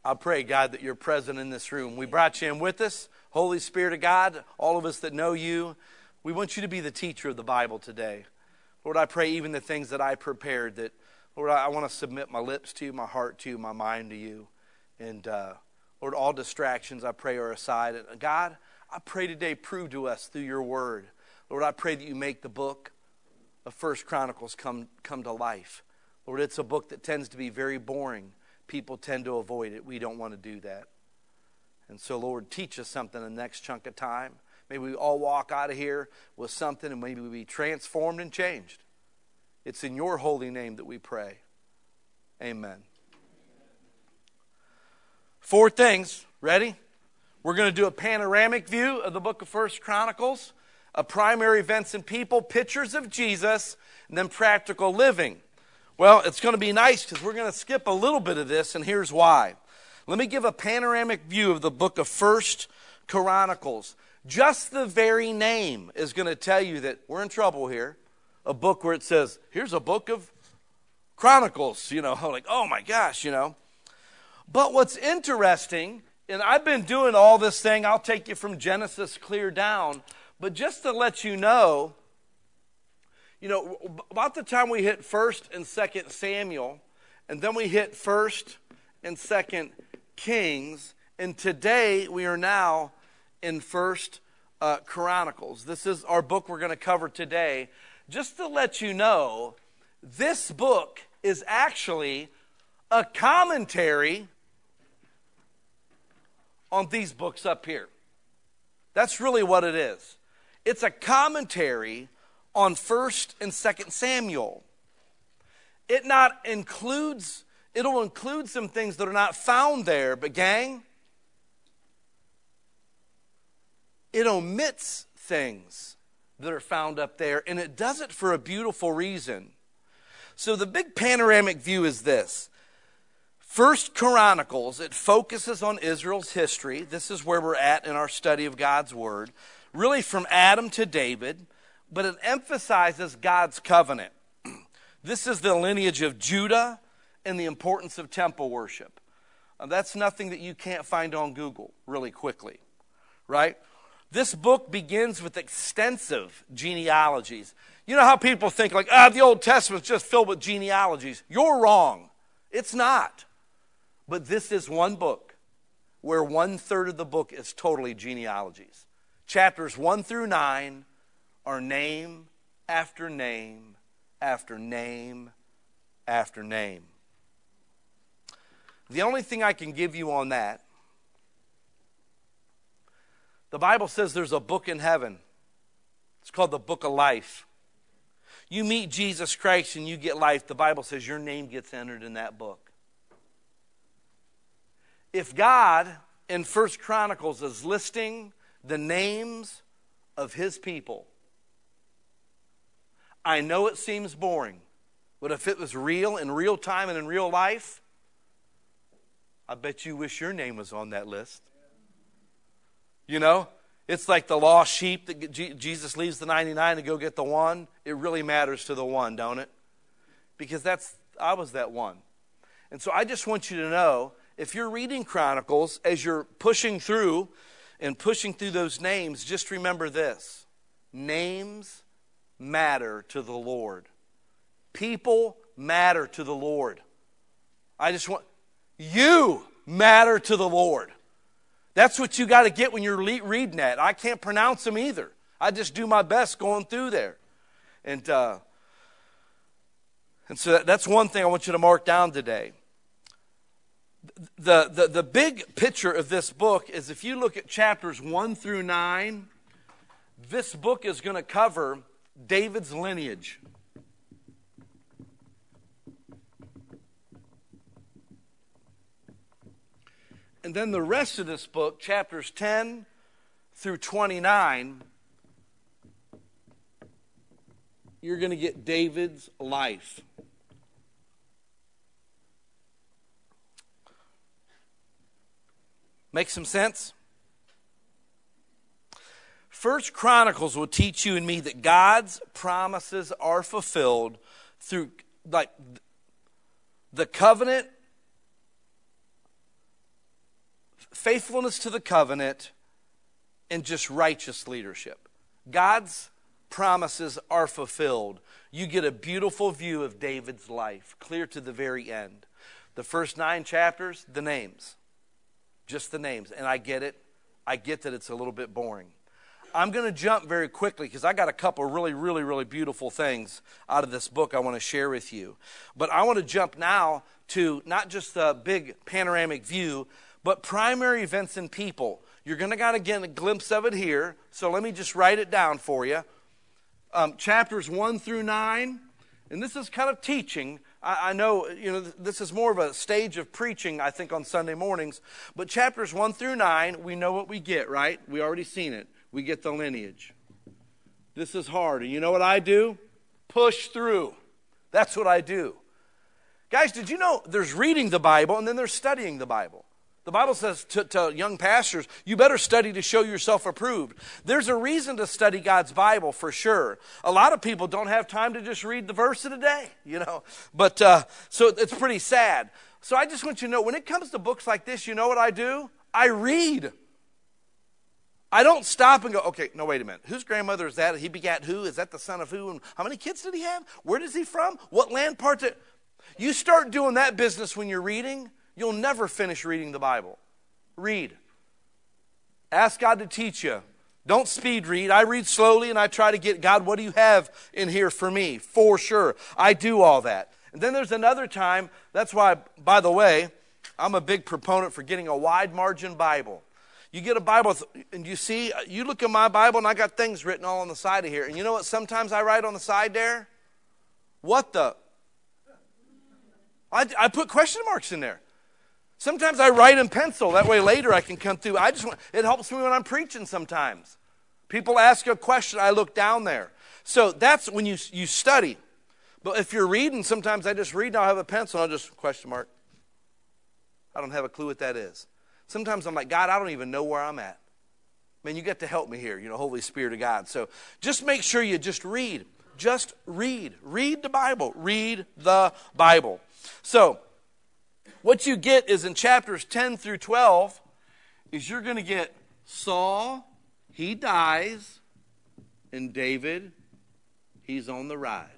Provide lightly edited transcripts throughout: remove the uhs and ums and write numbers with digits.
I pray, God, that you're present in this room. We brought you in with us. Holy Spirit of God, all of us that know you, we want you to be the teacher of the Bible today. Lord, I pray even the things that I prepared, that, Lord, I want to submit my lips to you, my heart to you, my mind to you. And, Lord, all distractions, I pray, are aside. And God, I pray today, prove to us through your word. Lord, I pray that you make the book of 1 Chronicles come to life. Lord, it's a book that tends to be very boring. People tend to avoid it. We don't want to do that. And so, Lord, teach us something in the next chunk of time. Maybe we all walk out of here with something and maybe we be transformed and changed. It's in your holy name that we pray. Amen. 4 things. Ready? We're going to do a panoramic view of the book of 1 Chronicles, a primary events and people, pictures of Jesus, and then practical living. Well, it's going to be nice because we're going to skip a little bit of this, and here's why. Let me give a panoramic view of the book of 1 Chronicles. Just the very name is going to tell you that we're in trouble here. A book where it says, here's a book of Chronicles, like, oh my gosh, But what's interesting, and I've been doing all this thing, I'll take you from Genesis clear down, but just to let you know, about the time we hit 1st and 2nd Samuel, and then we hit 1st and 2nd Kings, and today we are now in 1st Chronicles. This is our book we're going to cover today. Just to let you know, this book is actually a commentary on these books up here. That's really what it is. It's a commentary on 1st and 2nd Samuel. It'll include some things that are not found there, but gang, it omits things that are found up there, and it does it for a beautiful reason. So the big panoramic view is this. 1 Chronicles, it focuses on Israel's history. This is where we're at in our study of God's Word. Really from Adam to David, but it emphasizes God's covenant. This is the lineage of Judah and the importance of temple worship. That's nothing that you can't find on Google really quickly, right? This book begins with extensive genealogies. You know how people think like, the Old Testament's just filled with genealogies. You're wrong. It's not. But this is one book where 1/3 of the book is totally genealogies. Chapters 1 through 9 are name after name after name after name. The only thing I can give you on that, the Bible says there's a book in heaven. It's called the Book of Life. You meet Jesus Christ and you get life. The Bible says your name gets entered in that book. If God in 1 Chronicles is listing the names of his people, I know it seems boring, but if it was real in real time and in real life, I bet you wish your name was on that list. It's like the lost sheep that Jesus leaves the 99 to go get the one. It really matters to the one, don't it? Because I was that one. And so I just want you to know, if you're reading Chronicles, as you're pushing through those names, just remember this. Names matter to the Lord. People matter to the Lord. You matter to the Lord. That's what you got to get when you're reading that. I can't pronounce them either. I just do my best going through there. And so that's one thing I want you to mark down today. The big picture of this book is if you look at chapters 1 through 9, this book is going to cover David's lineage. And then the rest of this book, chapters 10 through 29, you're going to get David's life. Make some sense? 1 Chronicles will teach you and me that God's promises are fulfilled through the covenant faithfulness to the covenant, and just righteous leadership. God's promises are fulfilled. You get a beautiful view of David's life, clear to the very end. The first 9 chapters, the names. Just the names. And I get it. I get that it's a little bit boring. I'm going to jump very quickly because I got a couple really, really, really beautiful things out of this book I want to share with you. But I want to jump now to not just the big panoramic view, but primary events and people. You're going to get a glimpse of it here. So let me just write it down for you. Chapters 1 through 9. And this is kind of teaching. I know, this is more of a stage of preaching, I think, on Sunday mornings. But chapters 1 through 9, we know what we get, right? We already seen it. We get the lineage. This is hard. And you know what I do? Push through. That's what I do. Guys, did you know there's reading the Bible and then there's studying the Bible? The Bible says to young pastors, you better study to show yourself approved. There's a reason to study God's Bible for sure. A lot of people don't have time to just read the verse of the day, But so it's pretty sad. So I just want you to know, when it comes to books like this, you know what I do? I read. I don't stop and go, okay, no, wait a minute. Whose grandmother is that? He begat who? Is that the son of who? And how many kids did he have? Where is he from? What land parts? You start doing that business when you're reading, you'll never finish reading the Bible. Read. Ask God to teach you. Don't speed read. I read slowly and I try to get, God, what do you have in here for me? For sure. I do all that. And then there's another time, that's why, by the way, I'm a big proponent for getting a wide margin Bible. You get a Bible and you look at my Bible and I got things written all on the side of here. And you know what sometimes I write on the side there? What the? I put question marks in there. Sometimes I write in pencil. That way later I can come through. It helps me when I'm preaching sometimes. People ask a question, I look down there. So that's when you study. But if you're reading, sometimes I just read and I'll have a pencil and I'll just question mark. I don't have a clue what that is. Sometimes I'm like, God, I don't even know where I'm at. Man, you get to help me here, Holy Spirit of God. So just make sure you just read. Just read. Read the Bible. Read the Bible. So what you get is in chapters 10 through 12 is you're going to get Saul, he dies, and David, he's on the rise.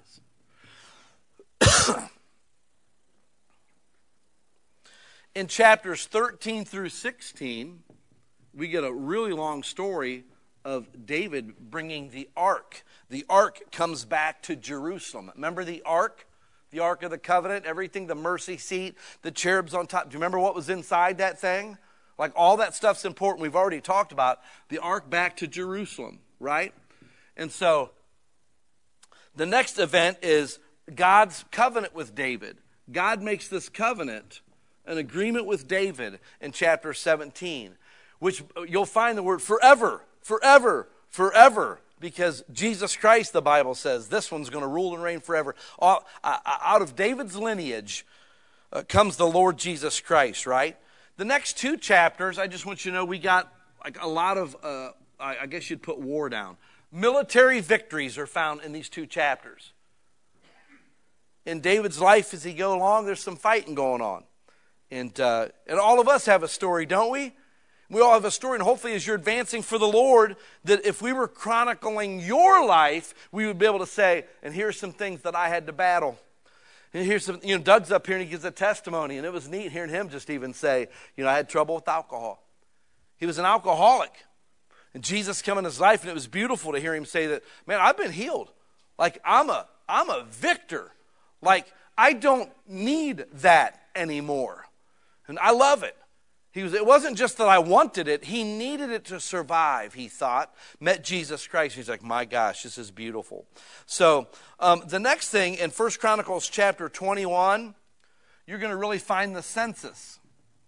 In chapters 13 through 16, we get a really long story of David bringing the ark. The ark comes back to Jerusalem. Remember the ark? The Ark of the Covenant, everything, the mercy seat, the cherubs on top. Do you remember what was inside that thing? Like all that stuff's important. We've already talked about the ark back to Jerusalem, right? And so the next event is God's covenant with David. God makes this covenant, an agreement with David in chapter 17, which you'll find the word forever, forever, forever. Because Jesus Christ, the Bible says, this one's going to rule and reign forever. Out of David's lineage comes the Lord Jesus Christ, right? The next 2 chapters, I just want you to know, we got like a lot of, I guess you'd put war down. Military victories are found in these 2 chapters. In David's life as he goes along, there's some fighting going on. And all of us have a story, don't we? We all have a story, and hopefully as you're advancing for the Lord, that if we were chronicling your life, we would be able to say, and here's some things that I had to battle. And here's some, Doug's up here and he gives a testimony, and it was neat hearing him just even say, I had trouble with alcohol. He was an alcoholic. And Jesus came in his life, and it was beautiful to hear him say that, man, I've been healed. Like, I'm a victor. Like, I don't need that anymore. And I love it. It wasn't just that I wanted it. He needed it to survive, he thought. Met Jesus Christ. He's like, my gosh, this is beautiful. So the next thing in 1 Chronicles chapter 21, you're going to really find the census.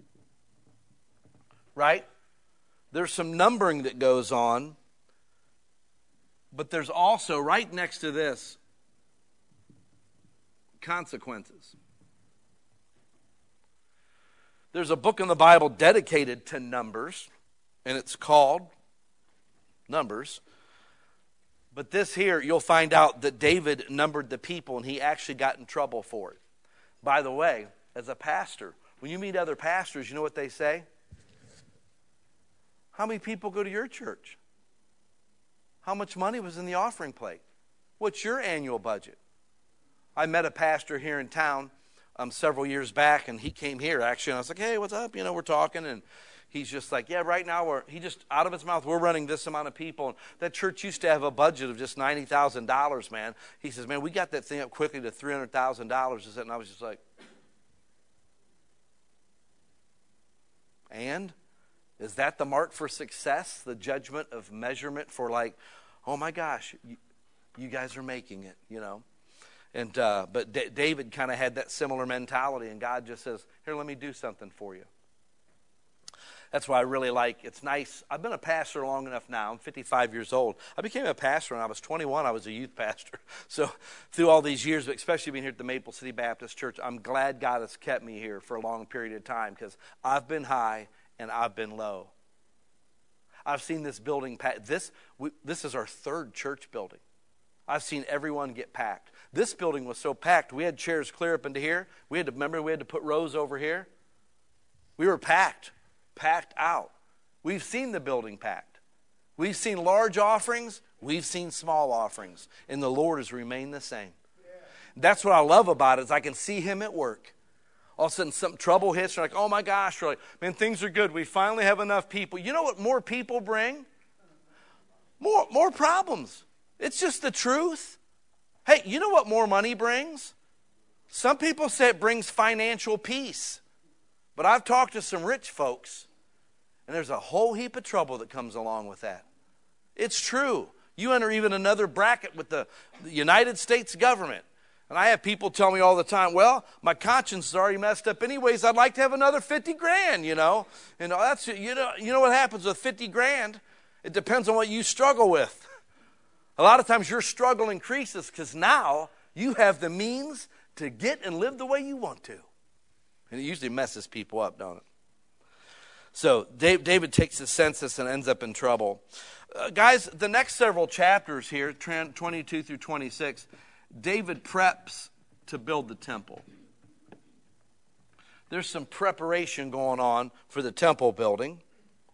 Right? There's some numbering that goes on. But there's also, right next to this, consequences. There's a book in the Bible dedicated to numbers, and it's called Numbers. But this here, you'll find out that David numbered the people, and he actually got in trouble for it. By the way, as a pastor, when you meet other pastors, you know what they say? How many people go to your church? How much money was in the offering plate? What's your annual budget? I met a pastor here in town several years back, and he came here actually, and I was like, hey, what's up? We're talking, and he's just like, yeah, right now he just out of his mouth, we're running this amount of people. And that church used to have a budget of just $90,000, man. He says, man, we got that thing up quickly to $300,000. And I was just like, and is that the mark for success? The judgment of measurement for like, oh my gosh, you guys are making it, And but David kind of had that similar mentality, and God just says, here, let me do something for you. That's why I really like, it's nice. I've been a pastor long enough now. I'm 55 years old. I became a pastor when I was 21. I was a youth pastor. So through all these years, but especially being here at the Maple City Baptist Church, I'm glad God has kept me here for a long period of time, because I've been high and I've been low. I've seen this building packed. This is our third church building. I've seen everyone get packed. This building was so packed, we had chairs clear up into here. We had to put rows over here. We were packed out. We've seen the building packed. We've seen large offerings. We've seen small offerings. And the Lord has remained the same. Yeah. That's what I love about it, is I can see Him at work. All of a sudden, some trouble hits. You're like, oh my gosh. You're like, man, things are good. We finally have enough people. You know what more people bring? More problems. It's just the truth. Hey, you know what more money brings? Some people say it brings financial peace. But I've talked to some rich folks, and there's a whole heap of trouble that comes along with that. It's true. You enter even another bracket with the United States government. And I have people tell me all the time, well, my conscience is already messed up anyways. I'd like to have another 50 grand, And that's, you know what happens with 50 grand? It depends on what you struggle with. A lot of times your struggle increases because now you have the means to get and live the way you want to. And it usually messes people up, don't it? So David takes the census and ends up in trouble. Guys, the next several chapters here, 22 through 26, David preps to build the temple. There's some preparation going on for the temple building.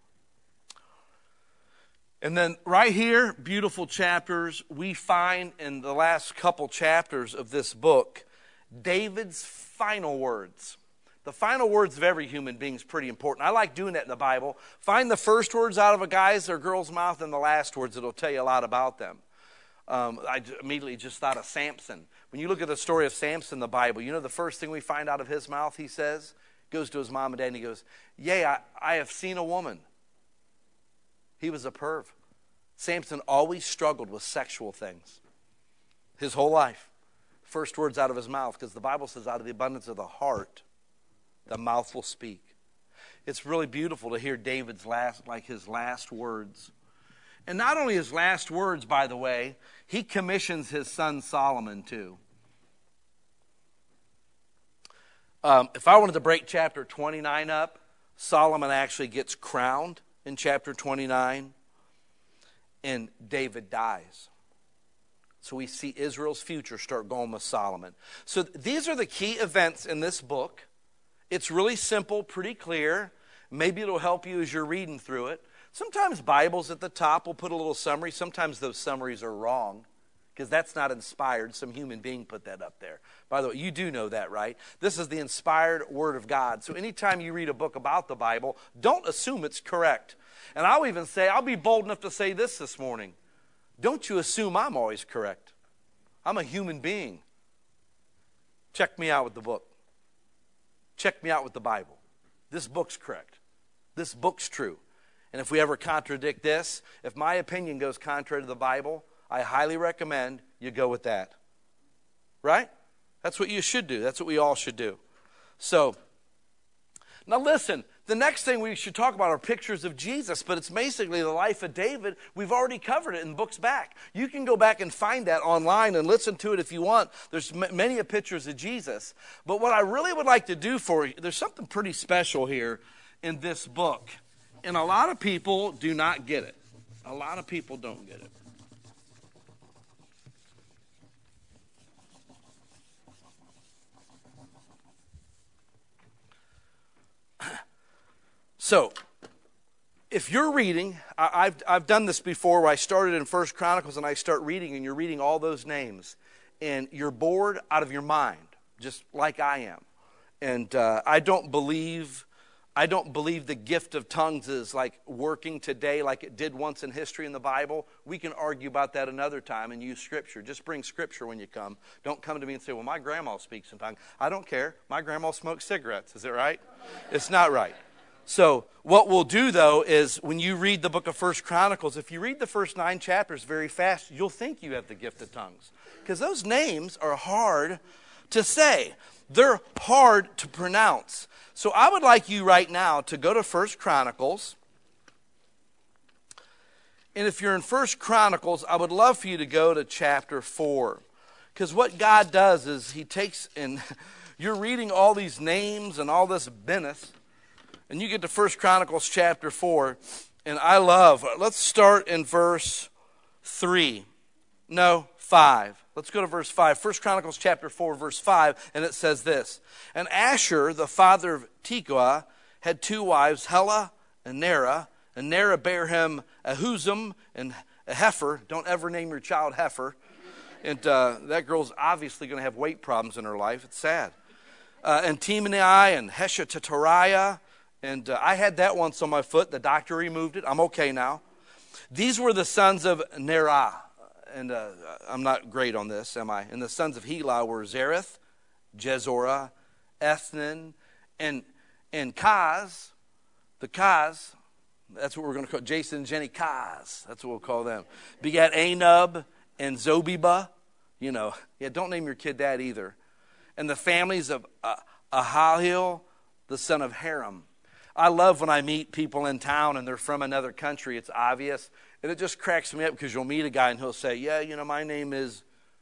And then right here, beautiful chapters, we find in the last couple chapters of this book, David's final words. The final words of every human being is pretty important. I like doing that in the Bible. Find the first words out of a guy's or girl's mouth and the last words. It'll tell you a lot about them. I immediately just thought of Samson. When you look at the story of Samson in the Bible, you know the first thing we find out of his mouth, he says? Goes to his mom and dad and he goes, yea, I have seen a woman. He was a perv. Samson always struggled with sexual things. His whole life. First words out of his mouth, because the Bible says out of the abundance of the heart, the mouth will speak. It's really beautiful to hear David's his last words. And not only his last words, by the way, he commissions his son Solomon too. If I wanted to break chapter 29 up, Solomon actually gets crowned in chapter 29, and David dies. So we see Israel's future start going with Solomon. So these are the key events in this book. It's really simple, pretty clear. Maybe it'll help you as you're reading through it. Sometimes Bibles at the top will put a little summary. Sometimes those summaries are wrong because that's not inspired. Some human being put that up there. By the way, you do know that, right? This is the inspired Word of God. So anytime you read a book about the Bible, don't assume it's correct. And I'll even say, I'll be bold enough to say this morning. Don't you assume I'm always correct. I'm a human being. Check me out with the book. Check me out with the Bible. This book's correct. This book's true. And if we ever contradict this, if my opinion goes contrary to the Bible, I highly recommend you go with that. Right? That's what you should do. That's what we all should do. So, now listen, the next thing we should talk about are pictures of Jesus, but it's basically the life of David. We've already covered it in books back. You can go back and find that online and listen to it if you want. There's many pictures of Jesus. But what I really would like to do for you, there's something pretty special here in this book. And a lot of people do not get it. A lot of people don't get it. So, if you're reading, I've done this before where I started in First Chronicles and I start reading and you're reading all those names and you're bored out of your mind, just like I am. And I don't believe the gift of tongues is like working today like it did once in history in the Bible. We can argue about that another time and use Scripture. Just bring Scripture when you come. Don't come to me and say, well, my grandma speaks in tongues. I don't care. My grandma smokes cigarettes. Is it right? It's not right. So what we'll do, though, is when you read the book of First Chronicles, if you read the first 9 chapters very fast, you'll think you have the gift of tongues. Because those names are hard to say. They're hard to pronounce. So I would like you right now to go to First Chronicles. And if you're in First Chronicles, I would love for you to go to chapter 4. Because what God does is he takes, and you're reading all these names and all this business, and you get to First Chronicles chapter 4, and I love, let's start in verse 3. No, 5. Let's go to verse 5. First Chronicles chapter 4, verse 5, and it says this. And Asher, the father of Tekoa, had 2 wives, Helah and Nerah. And Nerah bare him Ahuzam and a heifer. Don't ever name your child heifer. And that girl's obviously going to have weight problems in her life. It's sad. And Timnai and Heshatariah. And I had that once on my foot. The doctor removed it. I'm okay now. These were the sons of Nerah. And I'm not great on this, am I? And the sons of Helah were Zereth, Jezorah, Ethnan, and Kaz. The Kaz, that's what we're going to call Jason and Jenny Kaz. That's what we'll call them. Begat Anub and Zobebah. You know, yeah, don't name your kid that either. And the families of Ahahil, the son of Haram. I love when I meet people in town and they're from another country. It's obvious. And it just cracks me up because you'll meet a guy and he'll say, yeah, you know, my name is,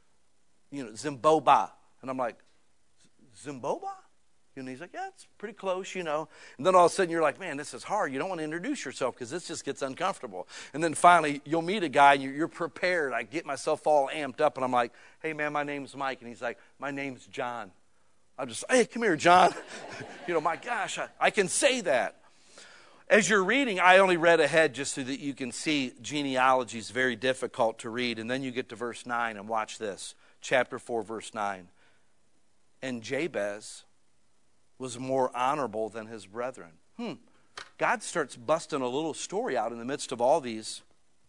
Zimboba. And I'm like, Zimboba? And he's like, yeah, it's pretty close, And then all of a sudden you're like, man, this is hard. You don't want to introduce yourself because this just gets uncomfortable. And then finally you'll meet a guy and you're prepared. I get myself all amped up and I'm like, hey, man, my name's Mike. And he's like, my name's John. I'm just, hey, come here, John. My gosh, I can say that. As you're reading, I only read ahead just so that you can see genealogy is very difficult to read. And then you get to verse 9 and watch this. Chapter 4, verse 9. And Jabez was more honorable than his brethren. God starts busting a little story out in the midst of all these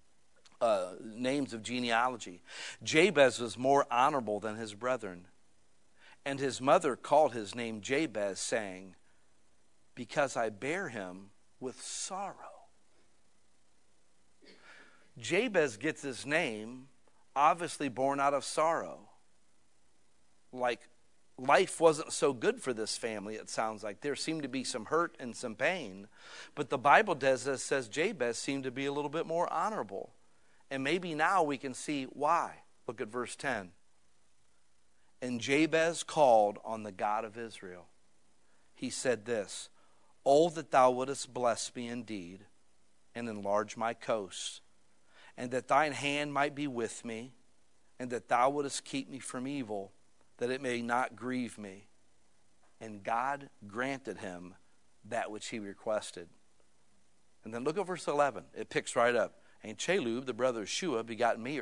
names of genealogy. Jabez was more honorable than his brethren. And his mother called his name Jabez, saying, because I bear him with sorrow. Jabez gets his name obviously born out of sorrow. Like life wasn't so good for this family, it sounds like. There seemed to be some hurt and some pain. But the Bible says Jabez seemed to be a little bit more honorable. And maybe now we can see why. Look at verse 10. And Jabez called on the God of Israel. He said this, oh, that thou wouldest bless me indeed, and enlarge my coasts, and that thine hand might be with me, and that thou wouldest keep me from evil, that it may not grieve me. And God granted him that which he requested. And then look at verse 11. It picks right up. And Chalub, the brother of Shua, begot Mir.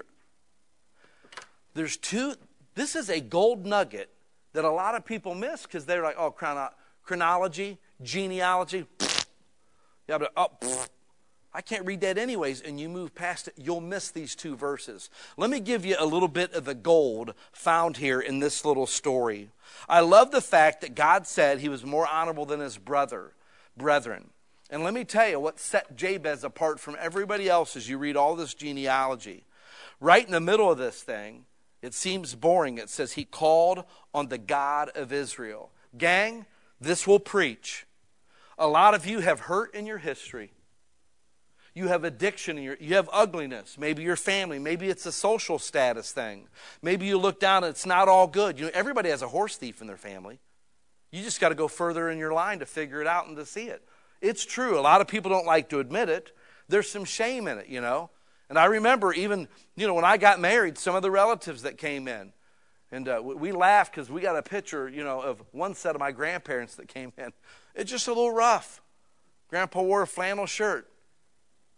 This is a gold nugget that a lot of people miss because they're like, oh, chronology, genealogy. Yeah, but I can't read that anyways, and you move past it, you'll miss these 2 verses. Let me give you a little bit of the gold found here in this little story. I love the fact that God said he was more honorable than his brethren. And let me tell you what set Jabez apart from everybody else as you read all this genealogy. Right in the middle of this thing, it seems boring. It says he called on the God of Israel. Gang, this will preach. A lot of you have hurt in your history. You have addiction, you have ugliness. Maybe your family, maybe it's a social status thing. Maybe you look down and it's not all good. Everybody has a horse thief in their family. You just got to go further in your line to figure it out and to see it. It's true. A lot of people don't like to admit it. There's some shame in it, And I remember even, when I got married, some of the relatives that came in. And we laughed because we got a picture, of one set of my grandparents that came in. It's just a little rough. Grandpa wore a flannel shirt.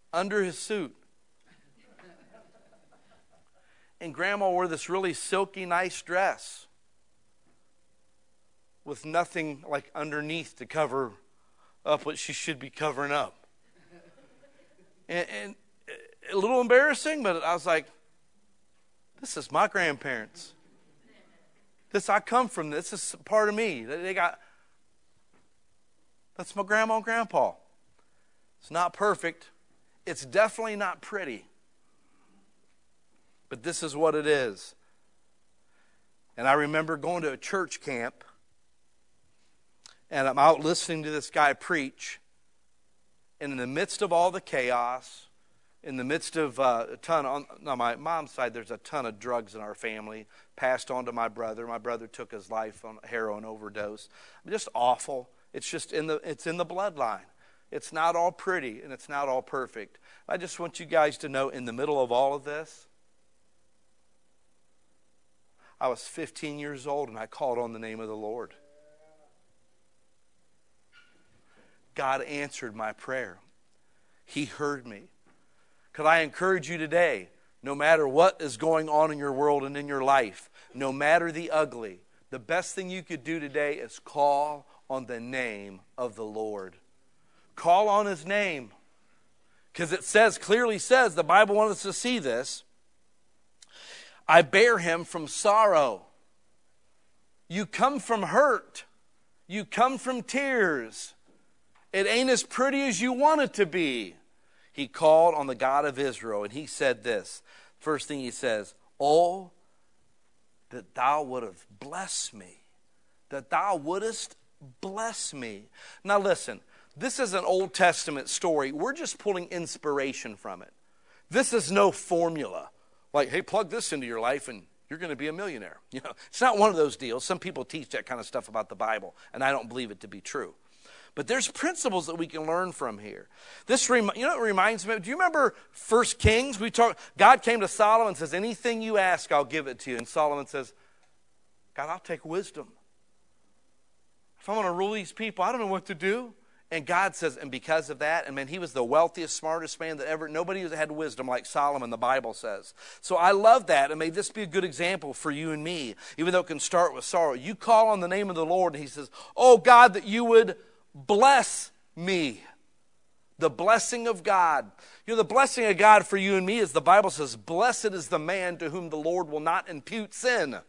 under his suit. And Grandma wore this really silky, nice dress with nothing like underneath to cover up what she should be covering up. And a little embarrassing, but I was like, this is my grandparents. I come from this. This is part of me. That's my grandma and grandpa. It's not perfect. It's definitely not pretty. But this is what it is. And I remember going to a church camp, and I'm out listening to this guy preach. And in the midst of all the chaos, in the midst of a ton, on my mom's side, there's a ton of drugs in our family, passed on to my brother. My brother took his life on a heroin overdose. Just awful. It's just in the bloodline. It's not all pretty, and it's not all perfect. I just want you guys to know, in the middle of all of this, I was 15 years old, and I called on the name of the Lord. God answered my prayer. He heard me. Could I encourage you today, no matter what is going on in your world and in your life, no matter the ugly, the best thing you could do today is call on the name of the Lord. Call on his name. Because it clearly says, the Bible wants us to see this, I bear him from sorrow. You come from hurt. You come from tears. It ain't as pretty as you want it to be. He called on the God of Israel, and he said this. First thing he says, oh, that thou wouldst bless me. That thou wouldst bless me. Now listen, this is an Old Testament story. We're just pulling inspiration from it. This is no formula. Like, hey, plug this into your life and you're going to be a millionaire. You know, it's not one of those deals. Some people teach that kind of stuff about the Bible, and I don't believe it to be true. But there's principles that we can learn from here. This, you know, it reminds me. Do you remember 1 Kings? God came to Solomon and says, "Anything you ask, I'll give it to you." And Solomon says, "God, I'll take wisdom. If I'm going to rule these people, I don't know what to do." And God says, and because of that, and man, he was the wealthiest, smartest man that ever, nobody had wisdom like Solomon, the Bible says. So I love that, and may this be a good example for you and me, even though it can start with sorrow. You call on the name of the Lord, and he says, oh God, that you would bless me. The blessing of God. You know, the blessing of God for you and me is, the Bible says, blessed is the man to whom the Lord will not impute sin.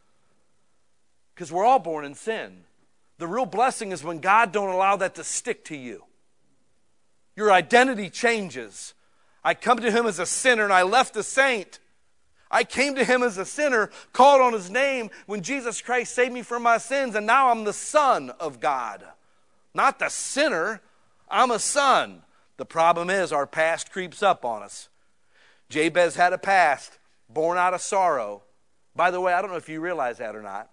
Because we're all born in sin. The real blessing is when God don't allow that to stick to you. Your identity changes. I come to him as a sinner and I left a saint. I came to him as a sinner, called on his name when Jesus Christ saved me from my sins, and now I'm the son of God. Not the sinner, I'm a son. The problem is our past creeps up on us. Jabez had a past, born out of sorrow. By the way, I don't know if you realize that or not.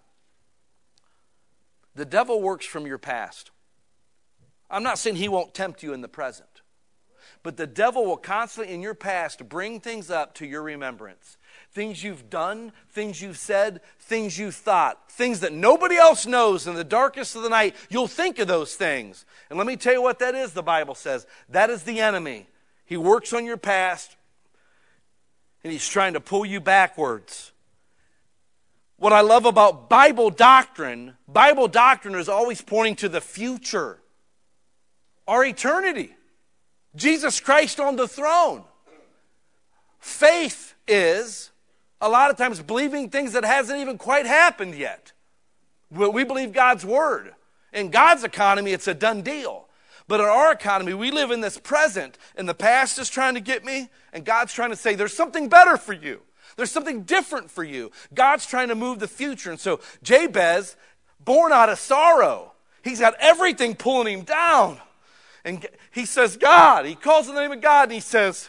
The devil works from your past. I'm not saying he won't tempt you in the present. But the devil will constantly in your past bring things up to your remembrance. Things you've done, things you've said, things you've thought. Things that nobody else knows. In the darkest of the night, you'll think of those things. And let me tell you what that is, the Bible says. That is the enemy. He works on your past, and he's trying to pull you backwards. What I love about Bible doctrine is always pointing to the future. Our eternity. Jesus Christ on the throne. Faith is a lot of times believing things that hasn't even quite happened yet. We believe God's word. In God's economy, it's a done deal. But in our economy, we live in this present, and the past is trying to get me, and God's trying to say, there's something better for you. There's something different for you. God's trying to move the future. And so Jabez, born out of sorrow, he's got everything pulling him down. And he says, God, he calls the name of God, and he says,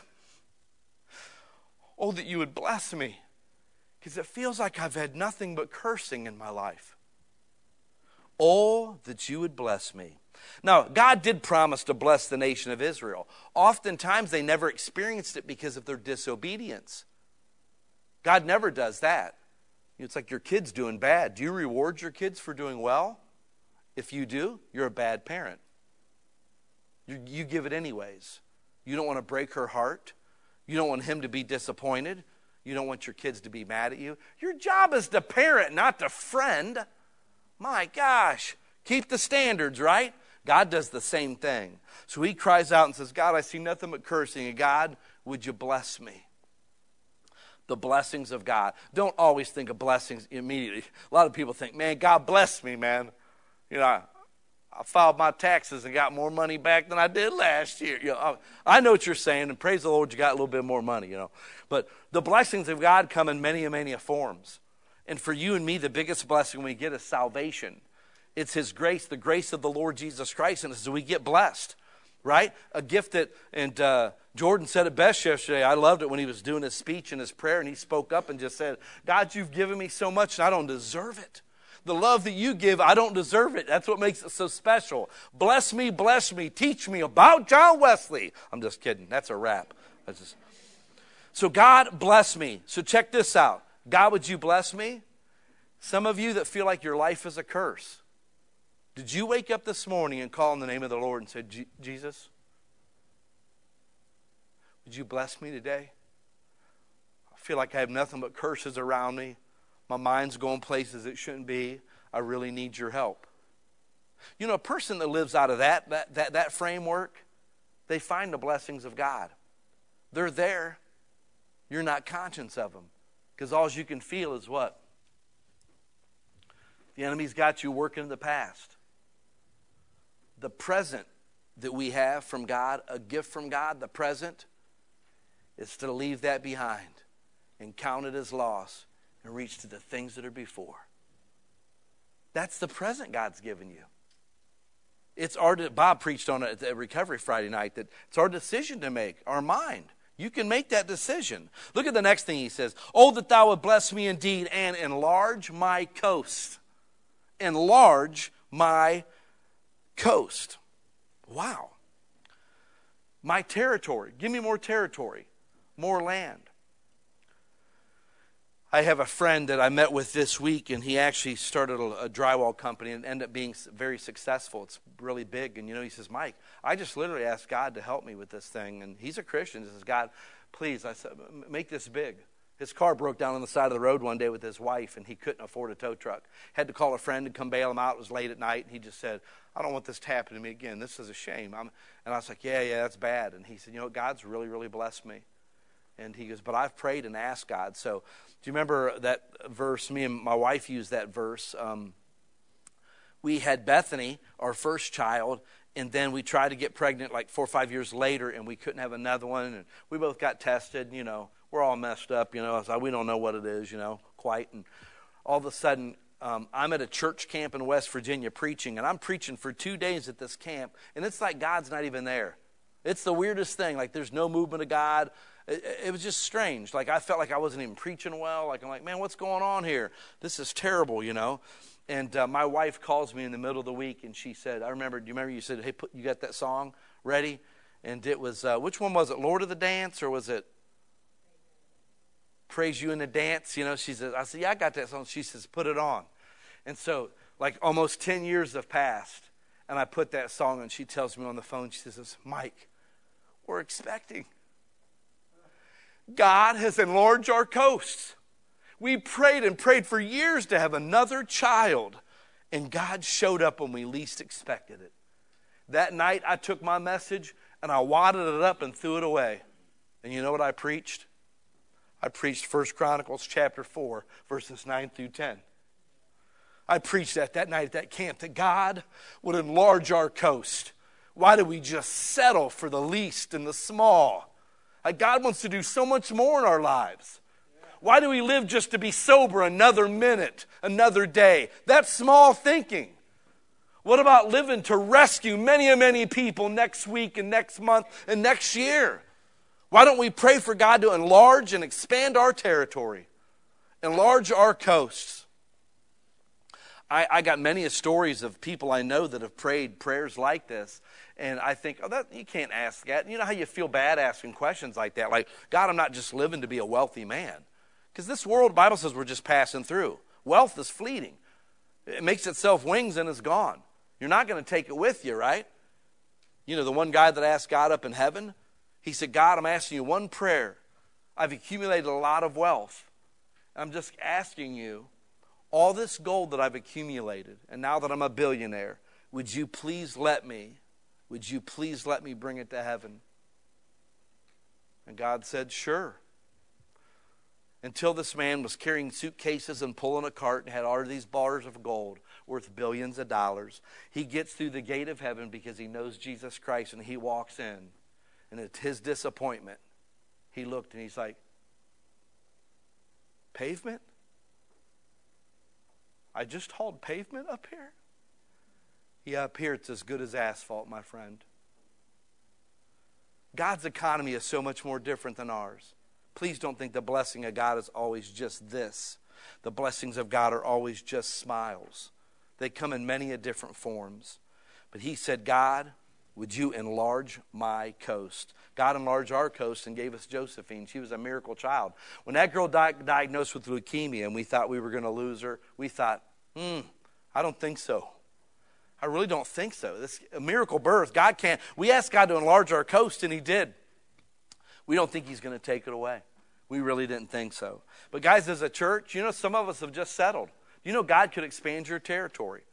oh, that you would bless me. Because it feels like I've had nothing but cursing in my life. Oh, that you would bless me. Now, God did promise to bless the nation of Israel. Oftentimes, they never experienced it because of their disobedience. God never does that. It's like your kid's doing bad. Do you reward your kids for doing well? If you do, you're a bad parent. You give it anyways. You don't want to break her heart. You don't want him to be disappointed. You don't want your kids to be mad at you. Your job is to parent, not to friend. My gosh. Keep the standards, right? God does the same thing. So he cries out and says, God, I see nothing but cursing. And God, would you bless me? The blessings of God. Don't always think of blessings immediately. A lot of people think, man, God bless me, man. You know, I filed my taxes and got more money back than I did last year. You know, I know what you're saying, and praise the Lord you got a little bit more money, you know. But the blessings of God come in many and many forms. And for you and me, the biggest blessing we get is salvation. It's his grace, the grace of the Lord Jesus Christ, and so we get blessed, right? A gift that, and Jordan said it best yesterday. I loved it when he was doing his speech and his prayer, and he spoke up and just said, God, you've given me so much, and I don't deserve it. The love that you give, I don't deserve it. That's what makes it so special. Bless me, teach me about John Wesley. I'm just kidding. That's a rap. So God bless me. So check this out. God, would you bless me? Some of you that feel like your life is a curse. Did you wake up this morning and call in the name of the Lord and say, Jesus, would you bless me today? I feel like I have nothing but curses around me. My mind's going places it shouldn't be. I really need your help. You know, a person that lives out of that framework, they find the blessings of God. They're there. You're not conscious of them. Because all you can feel is what? The enemy's got you working in the past. The present that we have from God, a gift from God, the present, is to leave that behind and count it as loss and reach to the things that are before. That's the present God's given you. It's Bob preached on it at Recovery Friday night, that it's our decision to make, our mind. You can make that decision. Look at the next thing he says. Oh, that thou would bless me indeed and enlarge my coast. Enlarge my coast. Wow. My territory. Give me more territory. More land. I have a friend that I met with this week, and he actually started a drywall company and ended up being very successful. It's really big. And, you know, he says, Mike, I just literally asked God to help me with this thing. And he's a Christian. He says, God, please, I said, make this big. His car broke down on the side of the road one day with his wife, and he couldn't afford a tow truck. Had to call a friend to come bail him out. It was late at night, and he just said, I don't want this to happen to me again. This is a shame. And I was like, yeah, that's bad. And he said, you know, God's really, really blessed me. And he goes, but I've prayed and asked God. So do you remember that verse? Me and my wife used that verse. We had Bethany, our first child, and then we tried to get pregnant like 4 or 5 years later, and we couldn't have another one. And we both got tested, you know. We're all messed up, you know. So we don't know what it is, you know, quite. And all of a sudden, I'm at a church camp in West Virginia preaching, and I'm preaching for 2 days at this camp, and it's like God's not even there. It's the weirdest thing. Like there's no movement of God. It was just strange. Like I felt like I wasn't even preaching well. Like I'm like, man, what's going on here? This is terrible, you know. And my wife calls me in the middle of the week, and she said, do you remember you said, hey, you got that song ready? And it was, which one was it, Lord of the Dance, or was it Praise You in the Dance? You know, she says, I said, yeah, I got that song. She says, put it on. And so like almost 10 years have passed, and I put that song, and she tells me on the phone, she says, Mike, we're expecting. God has enlarged our coasts. We prayed and prayed for years to have another child, and God showed up when we least expected it. That night, I took my message, and I wadded it up and threw it away. And you know what I preached? I preached 1 Chronicles chapter 4, verses 9 through 10. I preached that night at that camp, that God would enlarge our coast. Why do we just settle for the least and the small? Like God wants to do so much more in our lives. Why do we live just to be sober another minute, another day? That's small thinking. What about living to rescue many and many people next week and next month and next year? Why don't we pray for God to enlarge and expand our territory, enlarge our coasts? I got many stories of people I know that have prayed prayers like this. And I think, you can't ask that. You know how you feel bad asking questions like that? Like, God, I'm not just living to be a wealthy man. Because this world, the Bible says we're just passing through. Wealth is fleeting. It makes itself wings and is gone. You're not going to take it with you, right? You know, the one guy that asked God up in heaven, He said, God, I'm asking you one prayer. I've accumulated a lot of wealth. I'm just asking you, all this gold that I've accumulated, and now that I'm a billionaire, would you please let me bring it to heaven? And God said, sure. Until this man was carrying suitcases and pulling a cart and had all of these bars of gold worth billions of dollars. He gets through the gate of heaven because he knows Jesus Christ, and he walks in. And it's his disappointment. He looked and he's like, pavement? I just hauled pavement up here? Yeah, up here it's as good as asphalt, my friend. God's economy is so much more different than ours. Please don't think the blessing of God is always just this. The blessings of God are always just smiles. They come in many different forms. But he said, God, would you enlarge my coast? God enlarged our coast and gave us Josephine. She was a miracle child. When that girl diagnosed with leukemia and we thought we were going to lose her, we thought, I don't think so. I really don't think so. This a miracle birth. God can't. We asked God to enlarge our coast, and he did. We don't think he's going to take it away. We really didn't think so. But guys, as a church, some of us have just settled. God could expand your territory.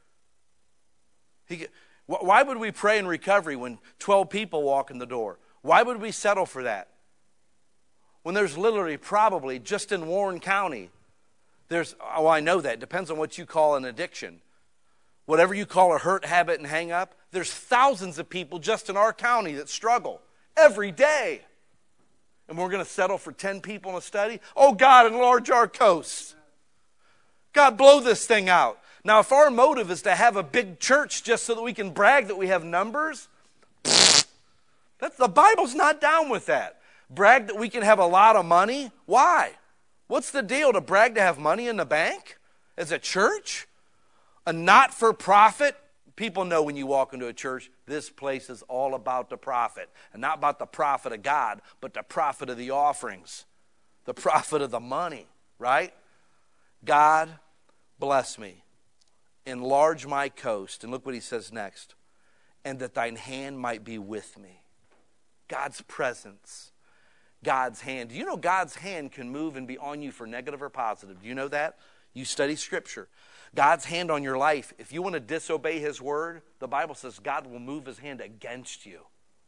Why would we pray in recovery when 12 people walk in the door? Why would we settle for that? When there's literally probably just in Warren County, I know that. It depends on what you call an addiction. Whatever you call a hurt, habit, and hang up, there's thousands of people just in our county that struggle every day. And we're going to settle for 10 people in a study? Oh, God, enlarge our coast. God, blow this thing out. Now, if our motive is to have a big church just so that we can brag that we have numbers, the Bible's not down with that. Brag that we can have a lot of money? Why? What's the deal to brag to have money in the bank as a church? A not-for-profit? People know when you walk into a church, this place is all about the profit. And not about the profit of God, but the profit of the offerings. The profit of the money, right? God, bless me. Enlarge my coast. And look what he says next. And that thine hand might be with me. God's presence. God's hand. Do you know God's hand can move and be on you for negative or positive? Do you know that? You study Scripture. God's hand on your life, if you want to disobey his word, the Bible says God will move his hand against you.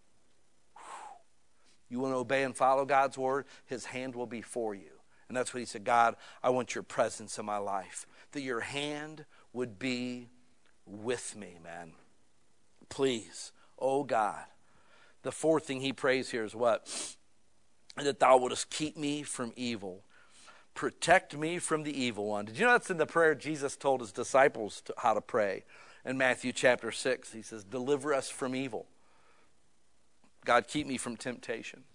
You want to obey and follow God's word, his hand will be for you. And that's what he said, God, I want your presence in my life. That your hand would be with me, man. Please, oh God. The fourth thing he prays here is what? That thou wouldest keep me from evil. Protect me from the evil one. Did you know that's in the prayer Jesus told his disciples how to pray? In Matthew chapter 6, he says, deliver us from evil. God, keep me from temptation.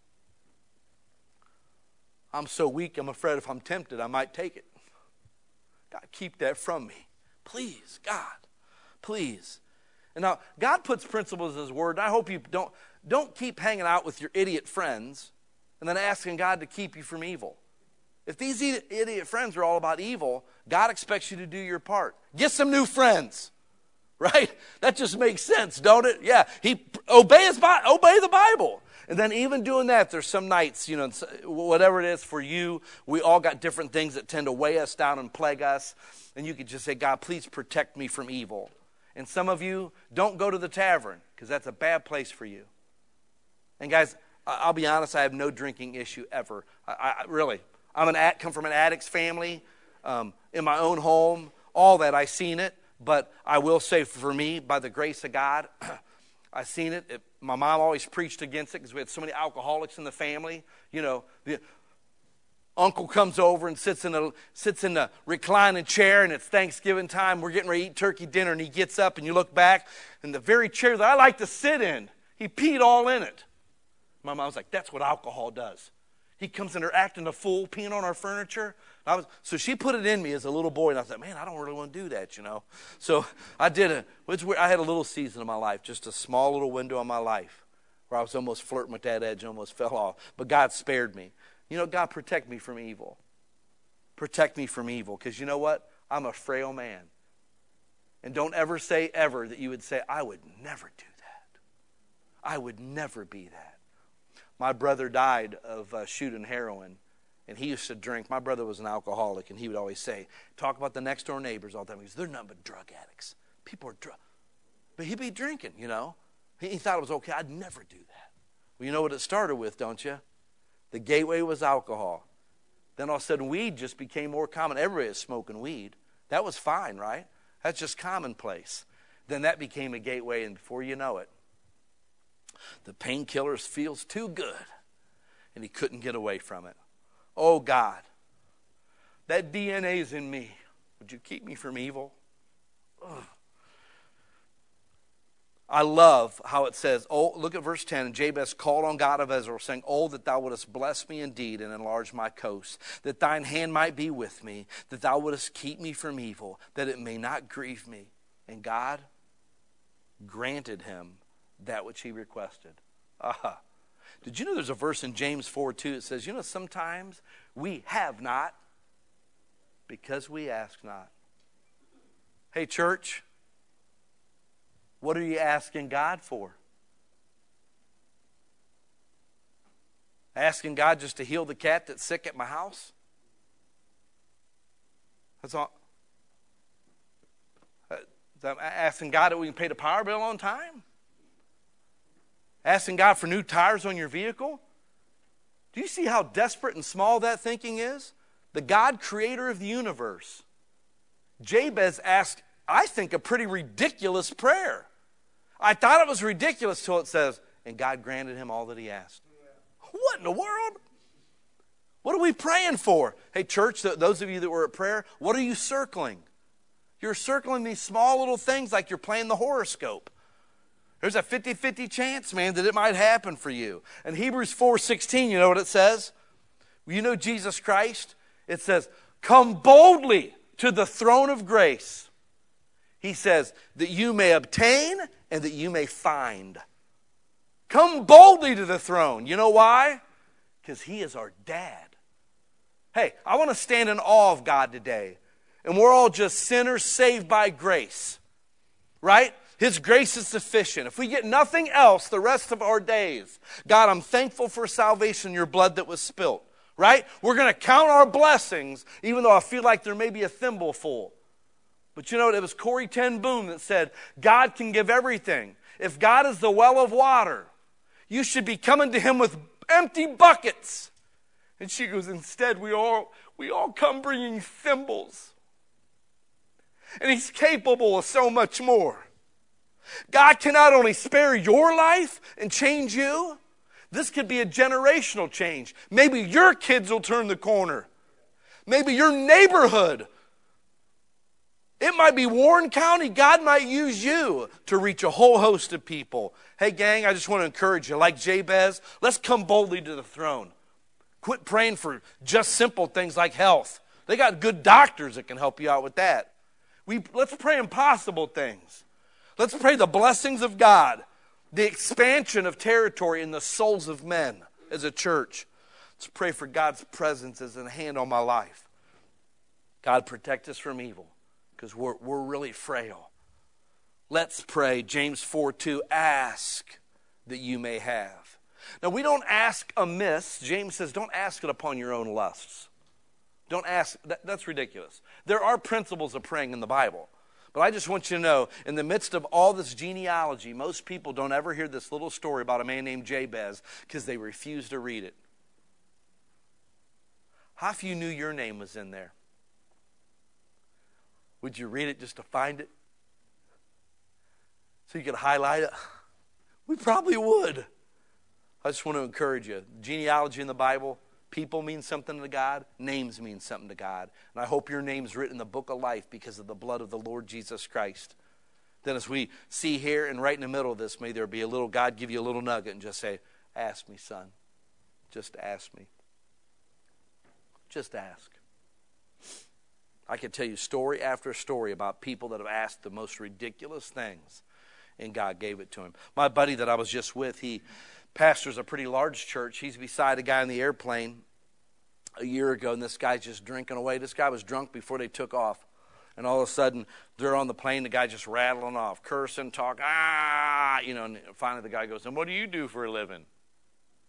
I'm so weak, I'm afraid if I'm tempted, I might take it. God, keep that from me. Please, God, please. And now, God puts principles in his word, and I hope you don't keep hanging out with your idiot friends and then asking God to keep you from evil. If these idiot friends are all about evil, God expects you to do your part. Get some new friends, right? That just makes sense, don't it? Yeah, obey the Bible. And then even doing that, there's some nights, whatever it is for you, we all got different things that tend to weigh us down and plague us. And you could just say, God, please protect me from evil. And some of you, don't go to the tavern because that's a bad place for you. And guys, I'll be honest, I have no drinking issue ever. Really. I come from an addict's family, in my own home, all that, I've seen it. But I will say for me, by the grace of God, I've seen it. My mom always preached against it because we had so many alcoholics in the family. The uncle comes over and sits in the reclining chair, and it's Thanksgiving time. We're getting ready to eat turkey dinner, and he gets up, and you look back, and the very chair that I like to sit in, he peed all in it. My mom was like, that's what alcohol does. He comes in there acting a fool, peeing on our furniture. So she put it in me as a little boy, and I thought, man, I don't really want to do that, So I I had a little season of my life, just a small little window in my life, where I was almost flirting with that edge, almost fell off. But God spared me. God, protect me from evil. Protect me from evil, because you know what? I'm a frail man. And don't ever say ever that you would say, I would never do that. I would never be that. My brother died of shooting heroin, and he used to drink. My brother was an alcoholic, and he would always say, talk about the next door neighbors all the time. He goes, they're nothing but drug addicts. People are but he'd be drinking, you know. He thought it was okay. I'd never do that. Well, you know what it started with, don't you? The gateway was alcohol. Then all of a sudden, weed just became more common. Everybody was smoking weed. That was fine, right? That's just commonplace. Then that became a gateway, and before you know it, the painkillers feels too good, and he couldn't get away from it. Oh, God, that DNA's in me. Would you keep me from evil? Ugh. I love how it says, oh, look at verse 10. And Jabez called on God of Israel, saying, oh, that thou wouldest bless me indeed and enlarge my coast, that thine hand might be with me, that thou wouldest keep me from evil, that it may not grieve me. And God granted him that which he requested. Aha. Did you know there's a verse in James 4:2 that says, you know, sometimes we have not because we ask not. Hey, church, what are you asking God for? Asking God just to heal the cat that's sick at my house? That's all. Asking God that we can pay the power bill on time? Asking God for new tires on your vehicle? Do you see how desperate and small that thinking is? The God creator of the universe. Jabez asked, I think, a pretty ridiculous prayer. I thought it was ridiculous till it says, and God granted him all that he asked. What in the world? What are we praying for? Hey, church, those of you that were at prayer, what are you circling? You're circling these small little things like you're playing the horoscope. There's a 50-50 chance, man, that it might happen for you. In Hebrews 4:16, you know what it says? You know Jesus Christ? It says, come boldly to the throne of grace. He says, that you may obtain and that you may find. Come boldly to the throne. You know why? Because he is our dad. Hey, I want to stand in awe of God today. And we're all just sinners saved by grace. Right? His grace is sufficient. If we get nothing else the rest of our days, God, I'm thankful for salvation, your blood that was spilt. Right? We're going to count our blessings, even though I feel like there may be a thimble full. But you know what? It was Corrie ten Boom that said, God can give everything. If God is the well of water, you should be coming to him with empty buckets. And she goes, instead, we all come bringing thimbles. And he's capable of so much more. God can not only spare your life and change you, this could be a generational change. Maybe your kids will turn the corner. Maybe your neighborhood. It might be Warren County. God might use you to reach a whole host of people. Hey, gang, I just want to encourage you. Like Jabez, let's come boldly to the throne. Quit praying for just simple things like health. They got good doctors that can help you out with that. Let's pray impossible things. Let's pray the blessings of God, the expansion of territory in the souls of men as a church. Let's pray for God's presence as a hand on my life. God, protect us from evil because we're really frail. Let's pray. James 4:2, ask that you may have. Now, we don't ask amiss. James says, don't ask it upon your own lusts. Don't ask. That's ridiculous. There are principles of praying in the Bible. But I just want you to know, in the midst of all this genealogy, most people don't ever hear this little story about a man named Jabez because they refuse to read it. How if you knew your name was in there? Would you read it just to find it? So you could highlight it? We probably would. I just want to encourage you. Genealogy in the Bible, people mean something to God. Names mean something to God. And I hope your name's written in the book of life because of the blood of the Lord Jesus Christ. Then as we see here and right in the middle of this, may there be a little, God give you a little nugget and just say, ask me, son. Just ask me. Just ask. I could tell you story after story about people that have asked the most ridiculous things, and God gave it to him. My buddy that I was just with, he pastors a pretty large church. He's beside a guy in the airplane a year ago, and this guy's just drinking away. This guy was drunk before they took off. And all of a sudden, they're on the plane, the guy just rattling off, cursing, talking, and finally the guy goes, and what do you do for a living?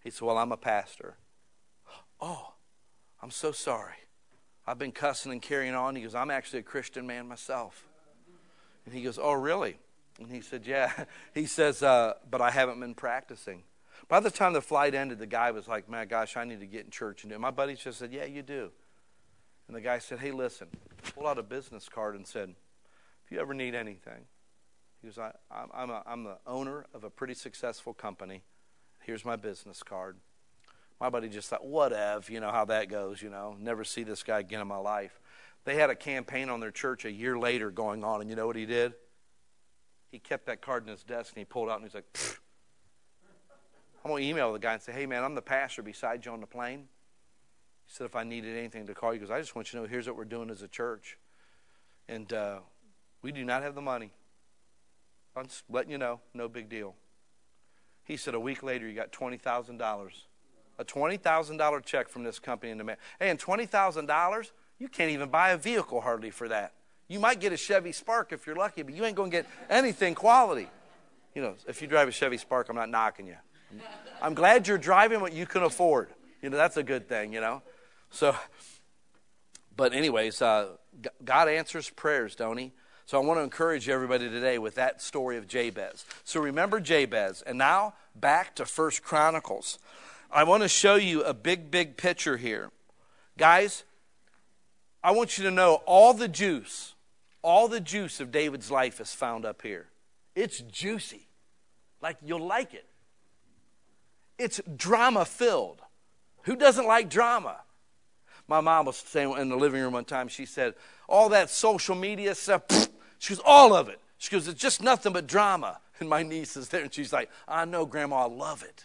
He said, well, I'm a pastor. Oh, I'm so sorry. I've been cussing and carrying on. He goes, I'm actually a Christian man myself. And he goes, oh, really? And he said, yeah. He says, but I haven't been practicing. By the time the flight ended, the guy was like, man, gosh, I need to get in church. And my buddies just said, yeah, you do. And the guy said, hey, listen, pulled out a business card and said, if you ever need anything. He goes, I'm the owner of a pretty successful company. Here's my business card. My buddy just thought, whatever, you know how that goes, you know. Never see this guy again in my life. They had a campaign on their church a year later going on, and you know what he did? He kept that card in his desk, and he pulled it out, and he's like, pfft. I'm going to email the guy and say, hey, man, I'm the pastor beside you on the plane. He said, if I needed anything to call you, he goes, I just want you to know, here's what we're doing as a church. And we do not have the money. I'm just letting you know, no big deal. He said a week later, you got $20,000. A $20,000 check from this company in the mail. Hey, and $20,000, you can't even buy a vehicle hardly for that. You might get a Chevy Spark if you're lucky, but you ain't going to get anything quality. You know, if you drive a Chevy Spark, I'm not knocking you. I'm glad you're driving what you can afford. You know, that's a good thing, you know. So, but anyways, God answers prayers, don't he? So I want to encourage everybody today with that story of Jabez. So remember Jabez. And now back to 1 Chronicles. I want to show you a big picture here. Guys, I want you to know all the juice of David's life is found up here. It's juicy. Like, you'll like it. It's drama-filled. Who doesn't like drama? My mom was saying in the living room one time, she said, all that social media stuff, she goes, all of it. She goes, it's just nothing but drama. And my niece is there, and she's like, I know, Grandma, I love it.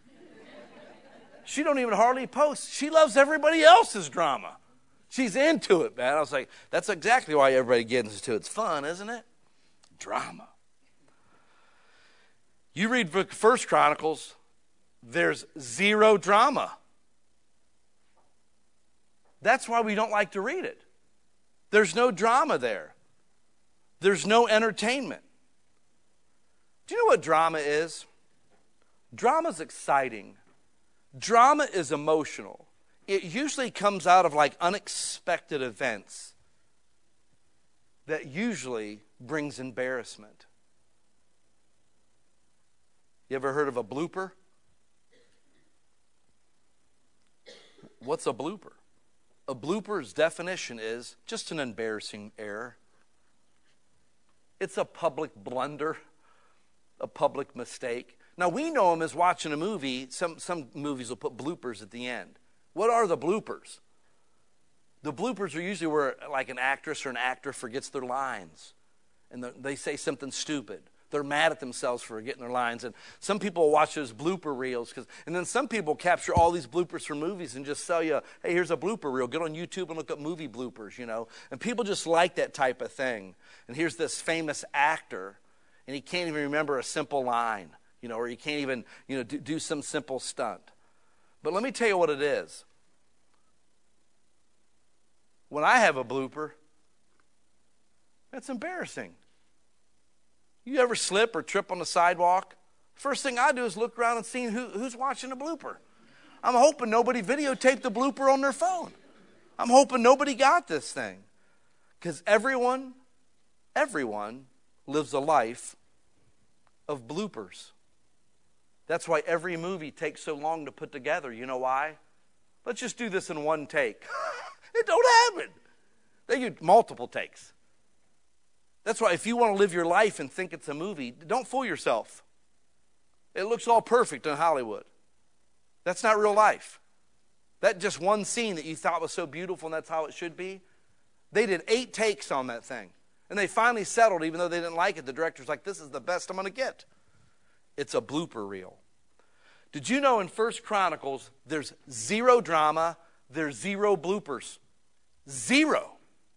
She don't even hardly post. She loves everybody else's drama. She's into it, man. I was like, that's exactly why everybody gets into it. It's fun, isn't it? Drama. You read 1 Chronicles, there's zero drama. That's why we don't like to read it. There's no drama there. There's no entertainment. Do you know what drama is? Drama's exciting. Drama is emotional. It usually comes out of like unexpected events that usually brings embarrassment. You ever heard of a blooper? What's a blooper? A blooper's definition is just an embarrassing error. It's a public blunder, a public mistake. Now, we know them as watching a movie. Some movies will put bloopers at the end. What are the bloopers? The bloopers are usually where like an actress or an actor forgets their lines. And they say something stupid. They're mad at themselves for forgetting their lines. And some people will watch those blooper reels. And then some people capture all these bloopers from movies and just sell you, hey, here's a blooper reel. Get on YouTube and look up movie bloopers, you know. And people just like that type of thing. And here's this famous actor, and he can't even remember a simple line. You know, or you can't even, you know, do some simple stunt. But let me tell you what it is. When I have a blooper, it's embarrassing. You ever slip or trip on the sidewalk? First thing I do is look around and see who's watching the blooper. I'm hoping nobody videotaped the blooper on their phone. I'm hoping nobody got this thing. Because everyone lives a life of bloopers. That's why every movie takes so long to put together. You know why? Let's just do this in one take. It don't happen. They get multiple takes. That's why if you want to live your life and think it's a movie, don't fool yourself. It looks all perfect in Hollywood. That's not real life. That just one scene that you thought was so beautiful and that's how it should be, they did 8 takes on that thing. And they finally settled, even though they didn't like it. The director's like, this is the best I'm going to get. It's a blooper reel. Did you know in 1 Chronicles, there's zero drama, there's zero bloopers. Zero.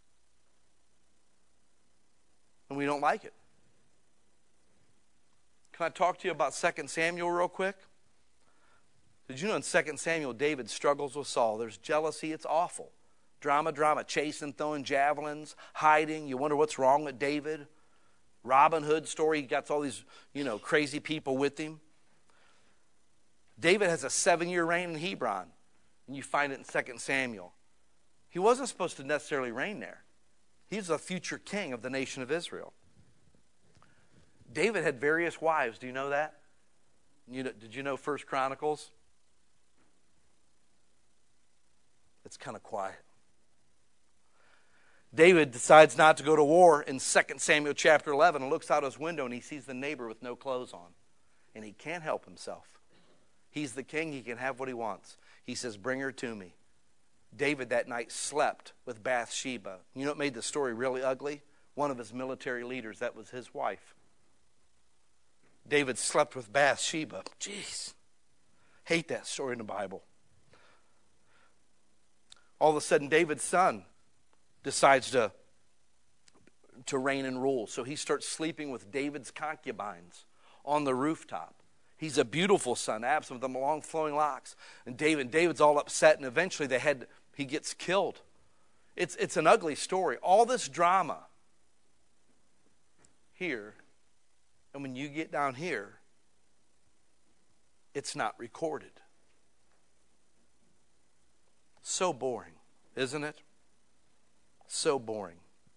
And we don't like it. Can I talk to you about 2 Samuel real quick? Did you know in 2 Samuel, David struggles with Saul? There's jealousy. It's awful. Drama, chasing, throwing javelins, hiding. You wonder what's wrong with David. Robin Hood story. He got all these, crazy people with him. David has a 7-year reign in Hebron, and you find it in 2 Samuel. He wasn't supposed to necessarily reign there. He's a future king of the nation of Israel. David had various wives. Do you know that? Did you know 1 Chronicles? It's kind of quiet. David decides not to go to war in 2 Samuel chapter 11 and looks out his window and he sees the neighbor with no clothes on. And he can't help himself. He's the king. He can have what he wants. He says, bring her to me. David that night slept with Bathsheba. You know what made the story really ugly? One of his military leaders, that was his wife. David slept with Bathsheba. Jeez. Hate that story in the Bible. All of a sudden, David's son decides to reign and rule. So he starts sleeping with David's concubines on the rooftop. He's a beautiful son, Absalom, with them long flowing locks. And David's all upset, and eventually he gets killed. It's an ugly story. All this drama here, and when you get down here, it's not recorded. So boring, isn't it? So boring.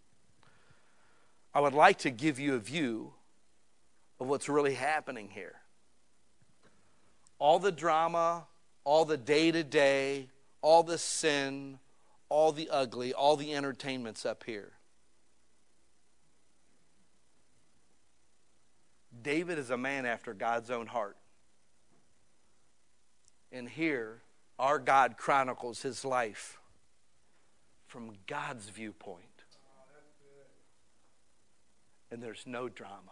I would like to give you a view of what's really happening here. All the drama, all the day-to-day, all the sin, all the ugly, all the entertainment's up here. David is a man after God's own heart. And here, our God chronicles his life from God's viewpoint. And there's no drama.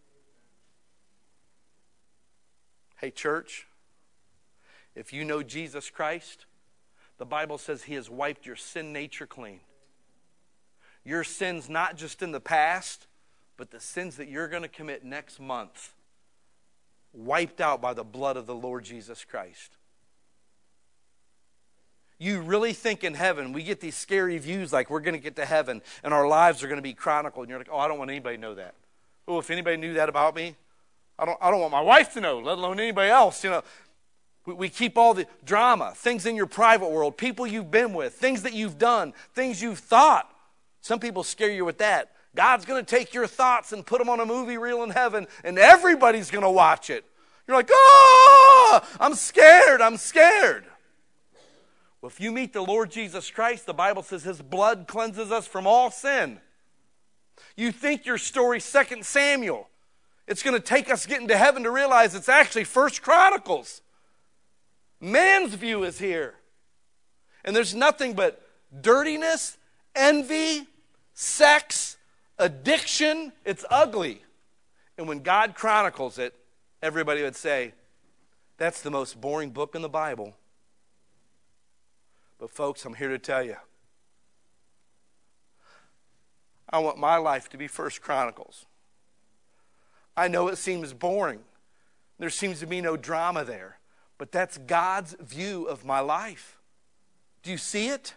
Hey, church, if you know Jesus Christ, the Bible says he has wiped your sin nature clean. Your sins not just in the past, but the sins that you're going to commit next month, wiped out by the blood of the Lord Jesus Christ. You really think in heaven, we get these scary views like we're going to get to heaven and our lives are going to be chronicled. And you're like, oh, I don't want anybody to know that. Oh, if anybody knew that about me, I don't want my wife to know, let alone anybody else. You know, we keep all the drama, things in your private world, people you've been with, things that you've done, things you've thought. Some people scare you with that. God's going to take your thoughts and put them on a movie reel in heaven, and everybody's going to watch it. You're like, oh, I'm scared. Well, if you meet the Lord Jesus Christ, the Bible says his blood cleanses us from all sin. You think your story 2 Samuel. It's going to take us getting to heaven to realize it's actually 1 Chronicles. Man's view is here. And there's nothing but dirtiness, envy, sex, addiction. It's ugly. And when God chronicles it, everybody would say, that's the most boring book in the Bible. But folks, I'm here to tell you, I want my life to be 1 Chronicles. I know it seems boring. There seems to be no drama there. But that's God's view of my life. Do you see it?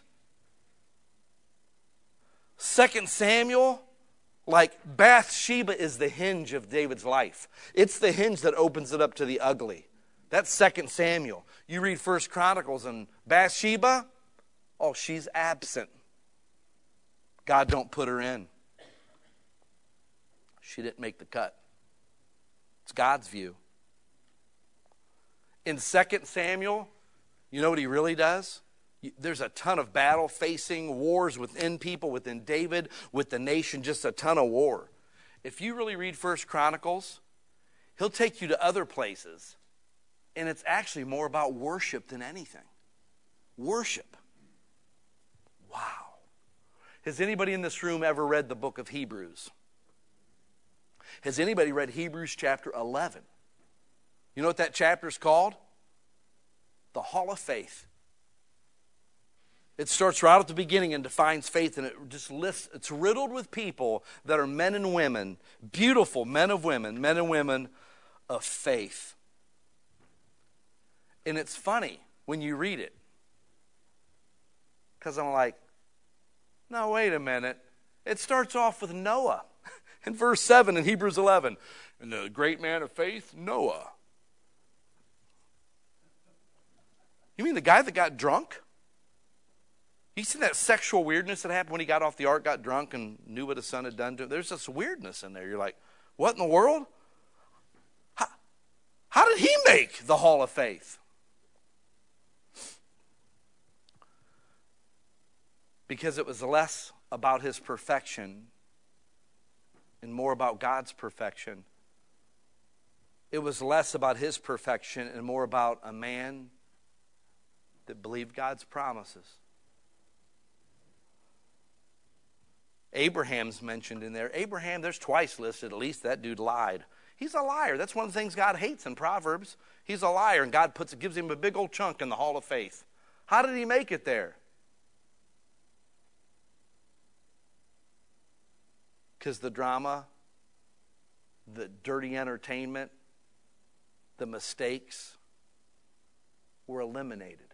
2 Samuel, like Bathsheba is the hinge of David's life. It's the hinge that opens it up to the ugly. That's 2 Samuel. You read 1 Chronicles and Bathsheba, oh, she's absent. God don't put her in. She didn't make the cut. It's God's view. In 2 Samuel, you know what he really does? There's a ton of battle facing, wars within people, within David, with the nation, just a ton of war. If you really read 1 Chronicles, he'll take you to other places. And it's actually more about worship than anything. Worship. Wow. Has anybody in this room ever read the book of Hebrews? Has anybody read Hebrews chapter 11? You know what that chapter is called? The Hall of Faith. It starts right at the beginning and defines faith, and it just lists, it's riddled with people that are men and women, beautiful men and women of faith. And it's funny when you read it. Because I'm like, no, wait a minute. It starts off with Noah in verse 7 in Hebrews 11. And the great man of faith, Noah. the guy that got drunk? You seen that sexual weirdness that happened when he got off the ark, got drunk, and knew what his son had done to him? There's this weirdness in there. You're like, what in the world? How did he make the hall of faith? Because it was less about his perfection and more about God's perfection. It was less about his perfection and more about a man that believed God's promises. Abraham's mentioned in there. Abraham, there's twice listed, at least that dude lied. He's a liar. That's one of the things God hates in Proverbs. He's a liar, and God gives him a big old chunk in the hall of faith. How did he make it there? Because the drama, the dirty entertainment, the mistakes were eliminated.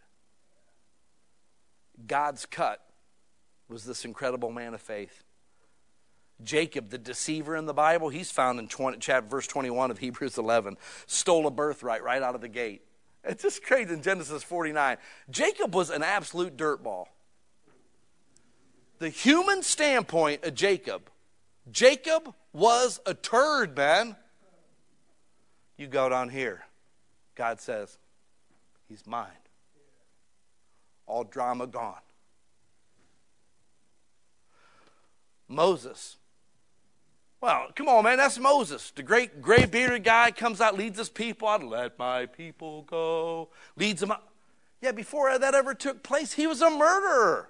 God's cut was this incredible man of faith. Jacob, the deceiver in the Bible, he's found in verse 21 of Hebrews 11. Stole a birthright right out of the gate. It's just crazy in Genesis 49. Jacob was an absolute dirtball. The human standpoint of Jacob was a turd, man. You go down here. God says, he's mine. All drama gone. Moses. Well, come on, man, that's Moses. The great gray-bearded guy comes out, leads his people out. Let my people go. Leads them out. Yeah, before that ever took place, he was a murderer.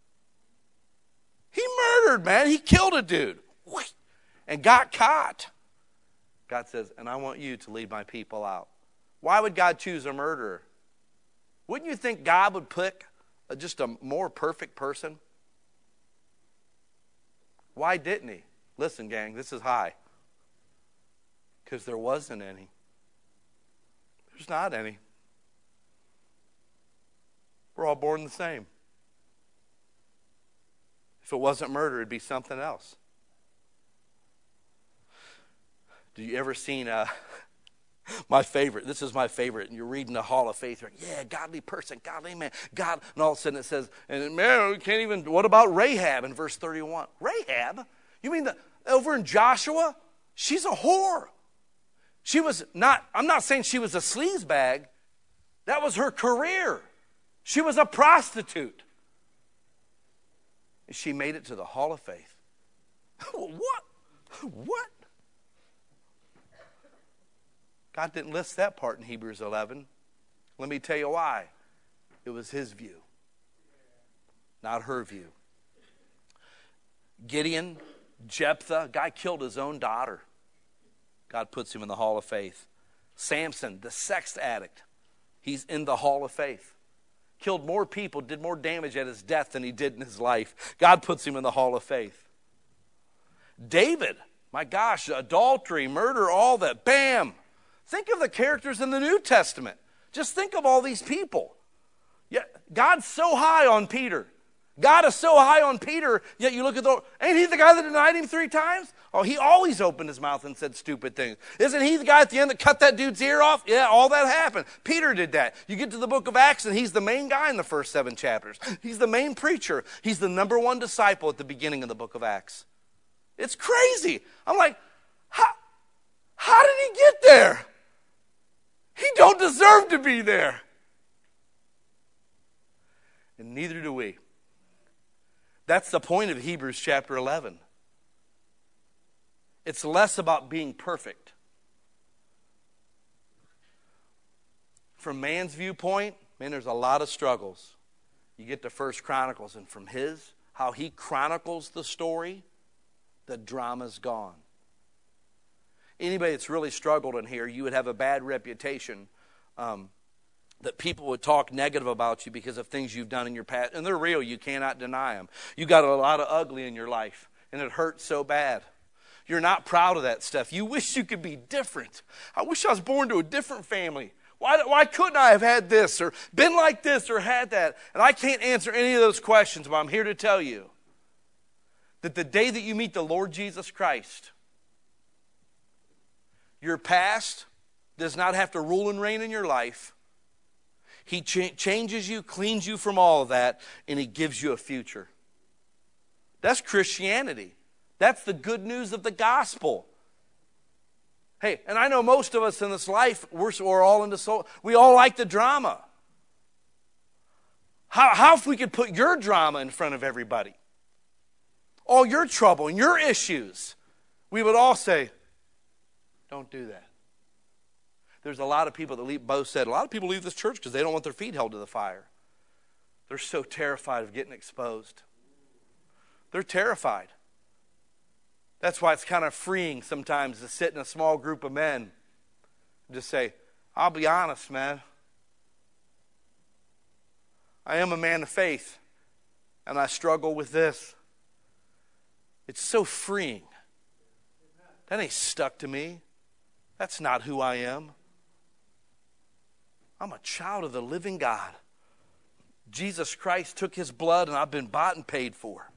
He murdered, man. He killed a dude. And got caught. God says, and I want you to lead my people out. Why would God choose a murderer? Wouldn't you think God would pick just a more perfect person? Why didn't he? Listen, gang, this is high. Because there wasn't any. There's not any. We're all born the same. If it wasn't murder, it'd be something else. Did you ever seen my favorite? This is my favorite. And you're reading the Hall of Faith. You're like, yeah, godly person, godly man, God. And all of a sudden it says, and man, we can't even, what about Rahab in verse 31? Rahab? You mean over in Joshua? She's a whore. She was not, I'm not saying she was a sleazebag. That was her career. She was a prostitute. And she made it to the Hall of Faith. What? What? God didn't list that part in Hebrews 11. Let me tell you why. It was his view, not her view. Gideon, Jephthah, guy killed his own daughter. God puts him in the Hall of Faith. Samson, the sex addict, he's in the Hall of Faith. Killed more people, did more damage at his death than he did in his life. God puts him in the Hall of Faith. David, my gosh, adultery, murder, all that, bam. Think of the characters in the New Testament. Just think of all these people. Yeah, God's so high on Peter. God is so high on Peter, yet you look at ain't he the guy that denied him 3 times? Oh, he always opened his mouth and said stupid things. Isn't he the guy at the end that cut that dude's ear off? Yeah, all that happened. Peter did that. You get to the book of Acts, and he's the main guy in the first 7 chapters. He's the main preacher. He's the number 1 disciple at the beginning of the book of Acts. It's crazy. I'm like, how did he get there? He don't deserve to be there. And neither do we. That's the point of Hebrews chapter 11. It's less about being perfect. From man's viewpoint, man, there's a lot of struggles. You get to 1 Chronicles, and from how he chronicles the story, the drama's gone. Anybody that's really struggled in here, you would have a bad reputation that people would talk negative about you because of things you've done in your past. And they're real. You cannot deny them. You got a lot of ugly in your life, and it hurts so bad. You're not proud of that stuff. You wish you could be different. I wish I was born to a different family. Why couldn't I have had this or been like this or had that? And I can't answer any of those questions, but I'm here to tell you that the day that you meet the Lord Jesus Christ, your past does not have to rule and reign in your life. He changes you, cleans you from all of that, and He gives you a future. That's Christianity. That's the good news of the gospel. Hey, and I know most of us in this life, we're all into soul. We all like the drama. How if we could put your drama in front of everybody? All your trouble and your issues. We would all say, don't do that. There's a lot of people that leave, Bo said, a lot of people leave this church because they don't want their feet held to the fire. They're so terrified of getting exposed. They're terrified. That's why it's kind of freeing sometimes to sit in a small group of men and just say, I'll be honest, man. I am a man of faith, and I struggle with this. It's so freeing. That ain't stuck to me. That's not who I am. I'm a child of the living God. Jesus Christ took His blood, and I've been bought and paid for.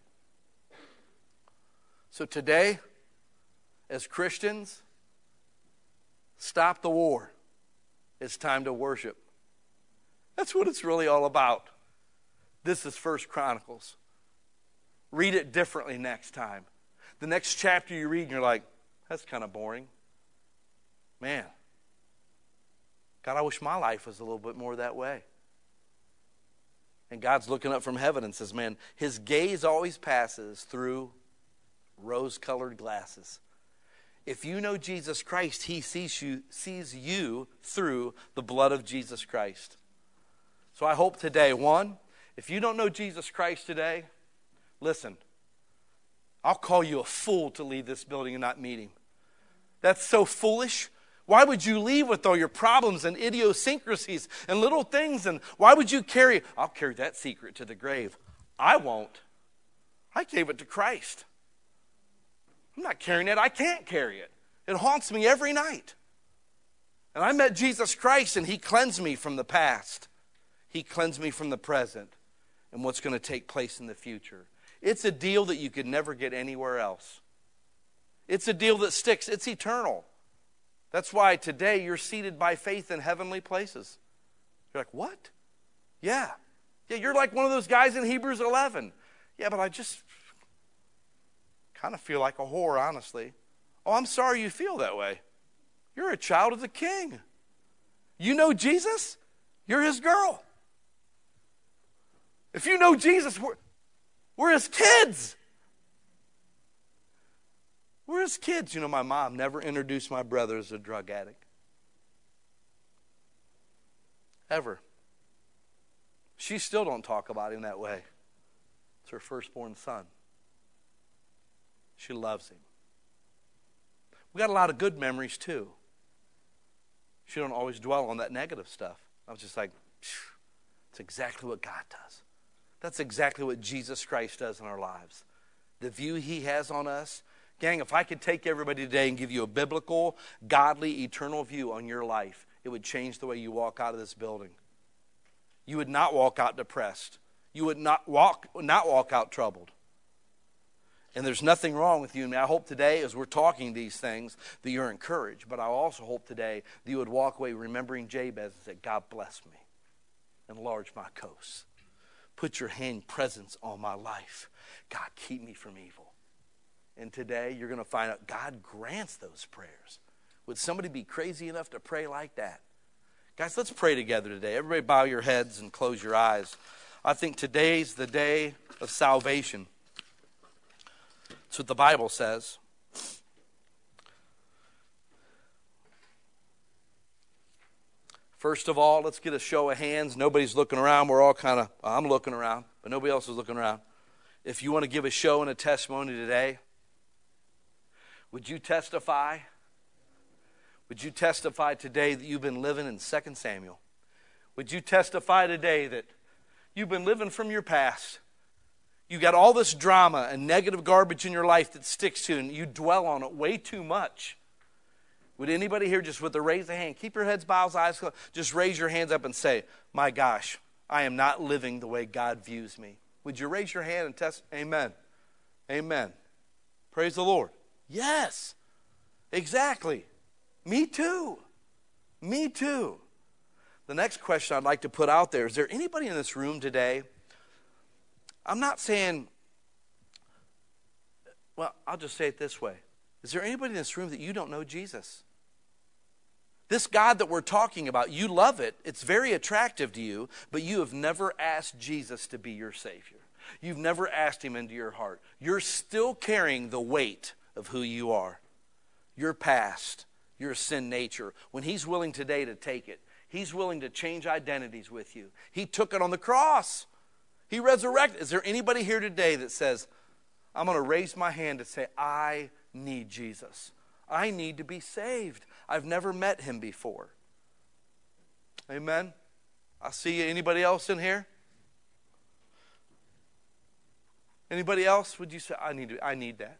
So today, as Christians, stop the war. It's time to worship. That's what it's really all about. This is 1 Chronicles. Read it differently next time. The next chapter you read and you're like, that's kind of boring. Man, God, I wish my life was a little bit more that way. And God's looking up from heaven and says, man, His gaze always passes through rose-colored glasses. If you know Jesus Christ, He sees you through the blood of Jesus Christ. So I hope today, one, if you don't know Jesus Christ today, listen, I'll call you a fool to leave this building and not meet Him. That's so foolish. Why would you leave with all your problems and idiosyncrasies and little things? And why would you I'll carry that secret to the grave. I won't. I gave it to Christ. I'm not carrying it. I can't carry it. It haunts me every night. And I met Jesus Christ, and He cleansed me from the past. He cleansed me from the present and what's going to take place in the future. It's a deal that you could never get anywhere else. It's a deal that sticks. It's eternal. That's why today you're seated by faith in heavenly places. You're like, what? Yeah, you're like one of those guys in Hebrews 11. Yeah, but I just kind of feel like a whore, honestly. Oh, I'm sorry you feel that way. You're a child of the King. You know Jesus? You're His girl. If you know Jesus, we're His kids. We're His kids. You know, my mom never introduced my brother as a drug addict. Ever. She still don't talk about him that way. It's her firstborn son. She loves him. We got a lot of good memories too. She don't always dwell on that negative stuff. I was just like, it's exactly what God does. That's exactly what Jesus Christ does in our lives. The view He has on us. Gang, if I could take everybody today and give you a biblical, godly, eternal view on your life, it would change the way you walk out of this building. You would not walk out depressed. You would not walk out troubled. And there's nothing wrong with you. And I hope today, as we're talking these things, that you're encouraged. But I also hope today that you would walk away remembering Jabez and say, God bless me. Enlarge my coast. Put your hand presence on my life. God, keep me from evil. And today, you're going to find out God grants those prayers. Would somebody be crazy enough to pray like that? Guys, let's pray together today. Everybody bow your heads and close your eyes. I think today's the day of salvation. That's what the Bible says. First of all, let's get a show of hands. Nobody's looking around. We're all kind of, I'm looking around, but nobody else is looking around. If you want to give a show and a testimony today, would you testify? Would you testify today that you've been living in 2 Samuel? Would you testify today that you've been living from your past? You got all this drama and negative garbage in your life that sticks to you, and you dwell on it way too much. Would anybody here just with a raise of hand, keep your heads bowed, eyes closed, just raise your hands up and say, my gosh, I am not living the way God views me. Would you raise your hand and test? Amen. Amen. Praise the Lord. Yes, exactly. Me too. Me too. The next question I'd like to put out there, is there anybody in this room today? I'm not saying, well, I'll just say it this way. Is there anybody in this room that you don't know Jesus? This God that we're talking about, you love it. It's very attractive to you, but you have never asked Jesus to be your Savior. You've never asked him into your heart. You're still carrying the weight of who you are, your past, your sin nature. When he's willing today to take it, he's willing to change identities with you. He took it on the cross. He resurrected. Is there anybody here today that says, I'm going to raise my hand and say, I need Jesus. I need to be saved. I've never met him before. Amen. I see you. Anybody else in here? Anybody else? Would you say, I need that?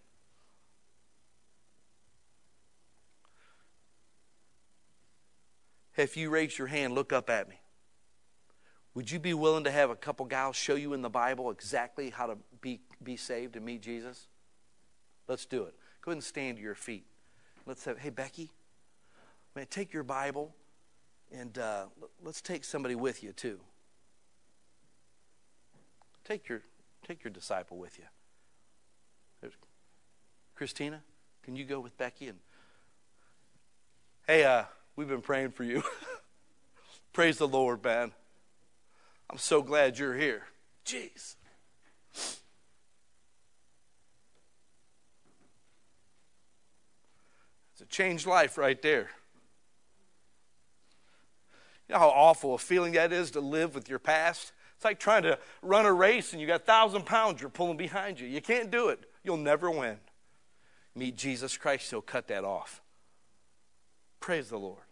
If you raise your hand, look up at me. Would you be willing to have a couple gals show you in the Bible exactly how to be saved and meet Jesus? Let's do it. Go ahead and stand to your feet. Let's say, hey, Becky, man, take your Bible and let's take somebody with you too. Take your disciple with you. There's Christina, can you go with Becky? And hey, we've been praying for you. Praise the Lord, man. I'm so glad you're here. Jeez. It's a changed life right there. You know how awful a feeling that is to live with your past? It's like trying to run a race and you got 1,000 pounds you're pulling behind you. You can't do it. You'll never win. Meet Jesus Christ, he'll cut that off. Praise the Lord.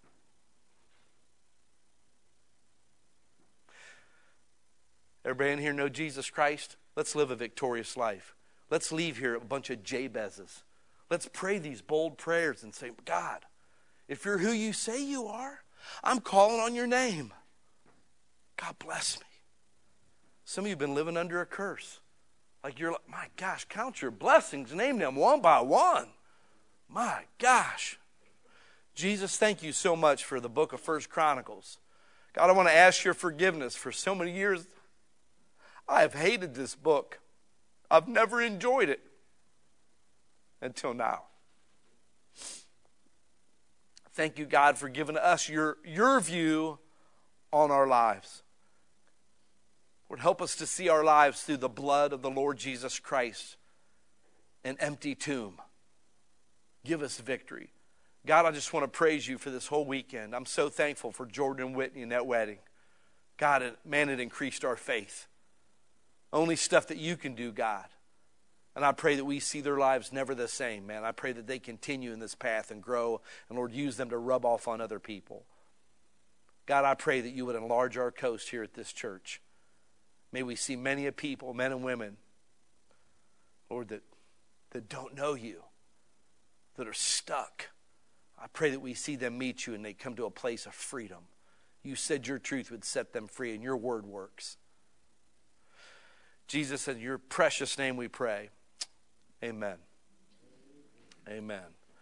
Everybody in here know Jesus Christ? Let's live a victorious life. Let's leave here a bunch of Jabezes. Let's pray these bold prayers and say, God, if you're who you say you are, I'm calling on your name. God bless me. Some of you have been living under a curse. Like you're like, my gosh, count your blessings. Name them one by one. My gosh. Jesus, thank you so much for the book of 1 Chronicles. God, I want to ask your forgiveness for so many years. I have hated this book. I've never enjoyed it until now. Thank you, God, for giving us your view on our lives. Lord, help us to see our lives through the blood of the Lord Jesus Christ, an empty tomb. Give us victory. God, I just want to praise you for this whole weekend. I'm so thankful for Jordan and Whitney and that wedding. God, it increased our faith. Only stuff that you can do, God. And I pray that we see their lives never the same, man. I pray that they continue in this path and grow, and Lord, use them to rub off on other people. God, I pray that you would enlarge our coast here at this church. May we see many a people, men and women, Lord, that don't know you, that are stuck. I pray that we see them meet you and they come to a place of freedom. You said your truth would set them free, and your word works. Jesus, in your precious name we pray. Amen. Amen.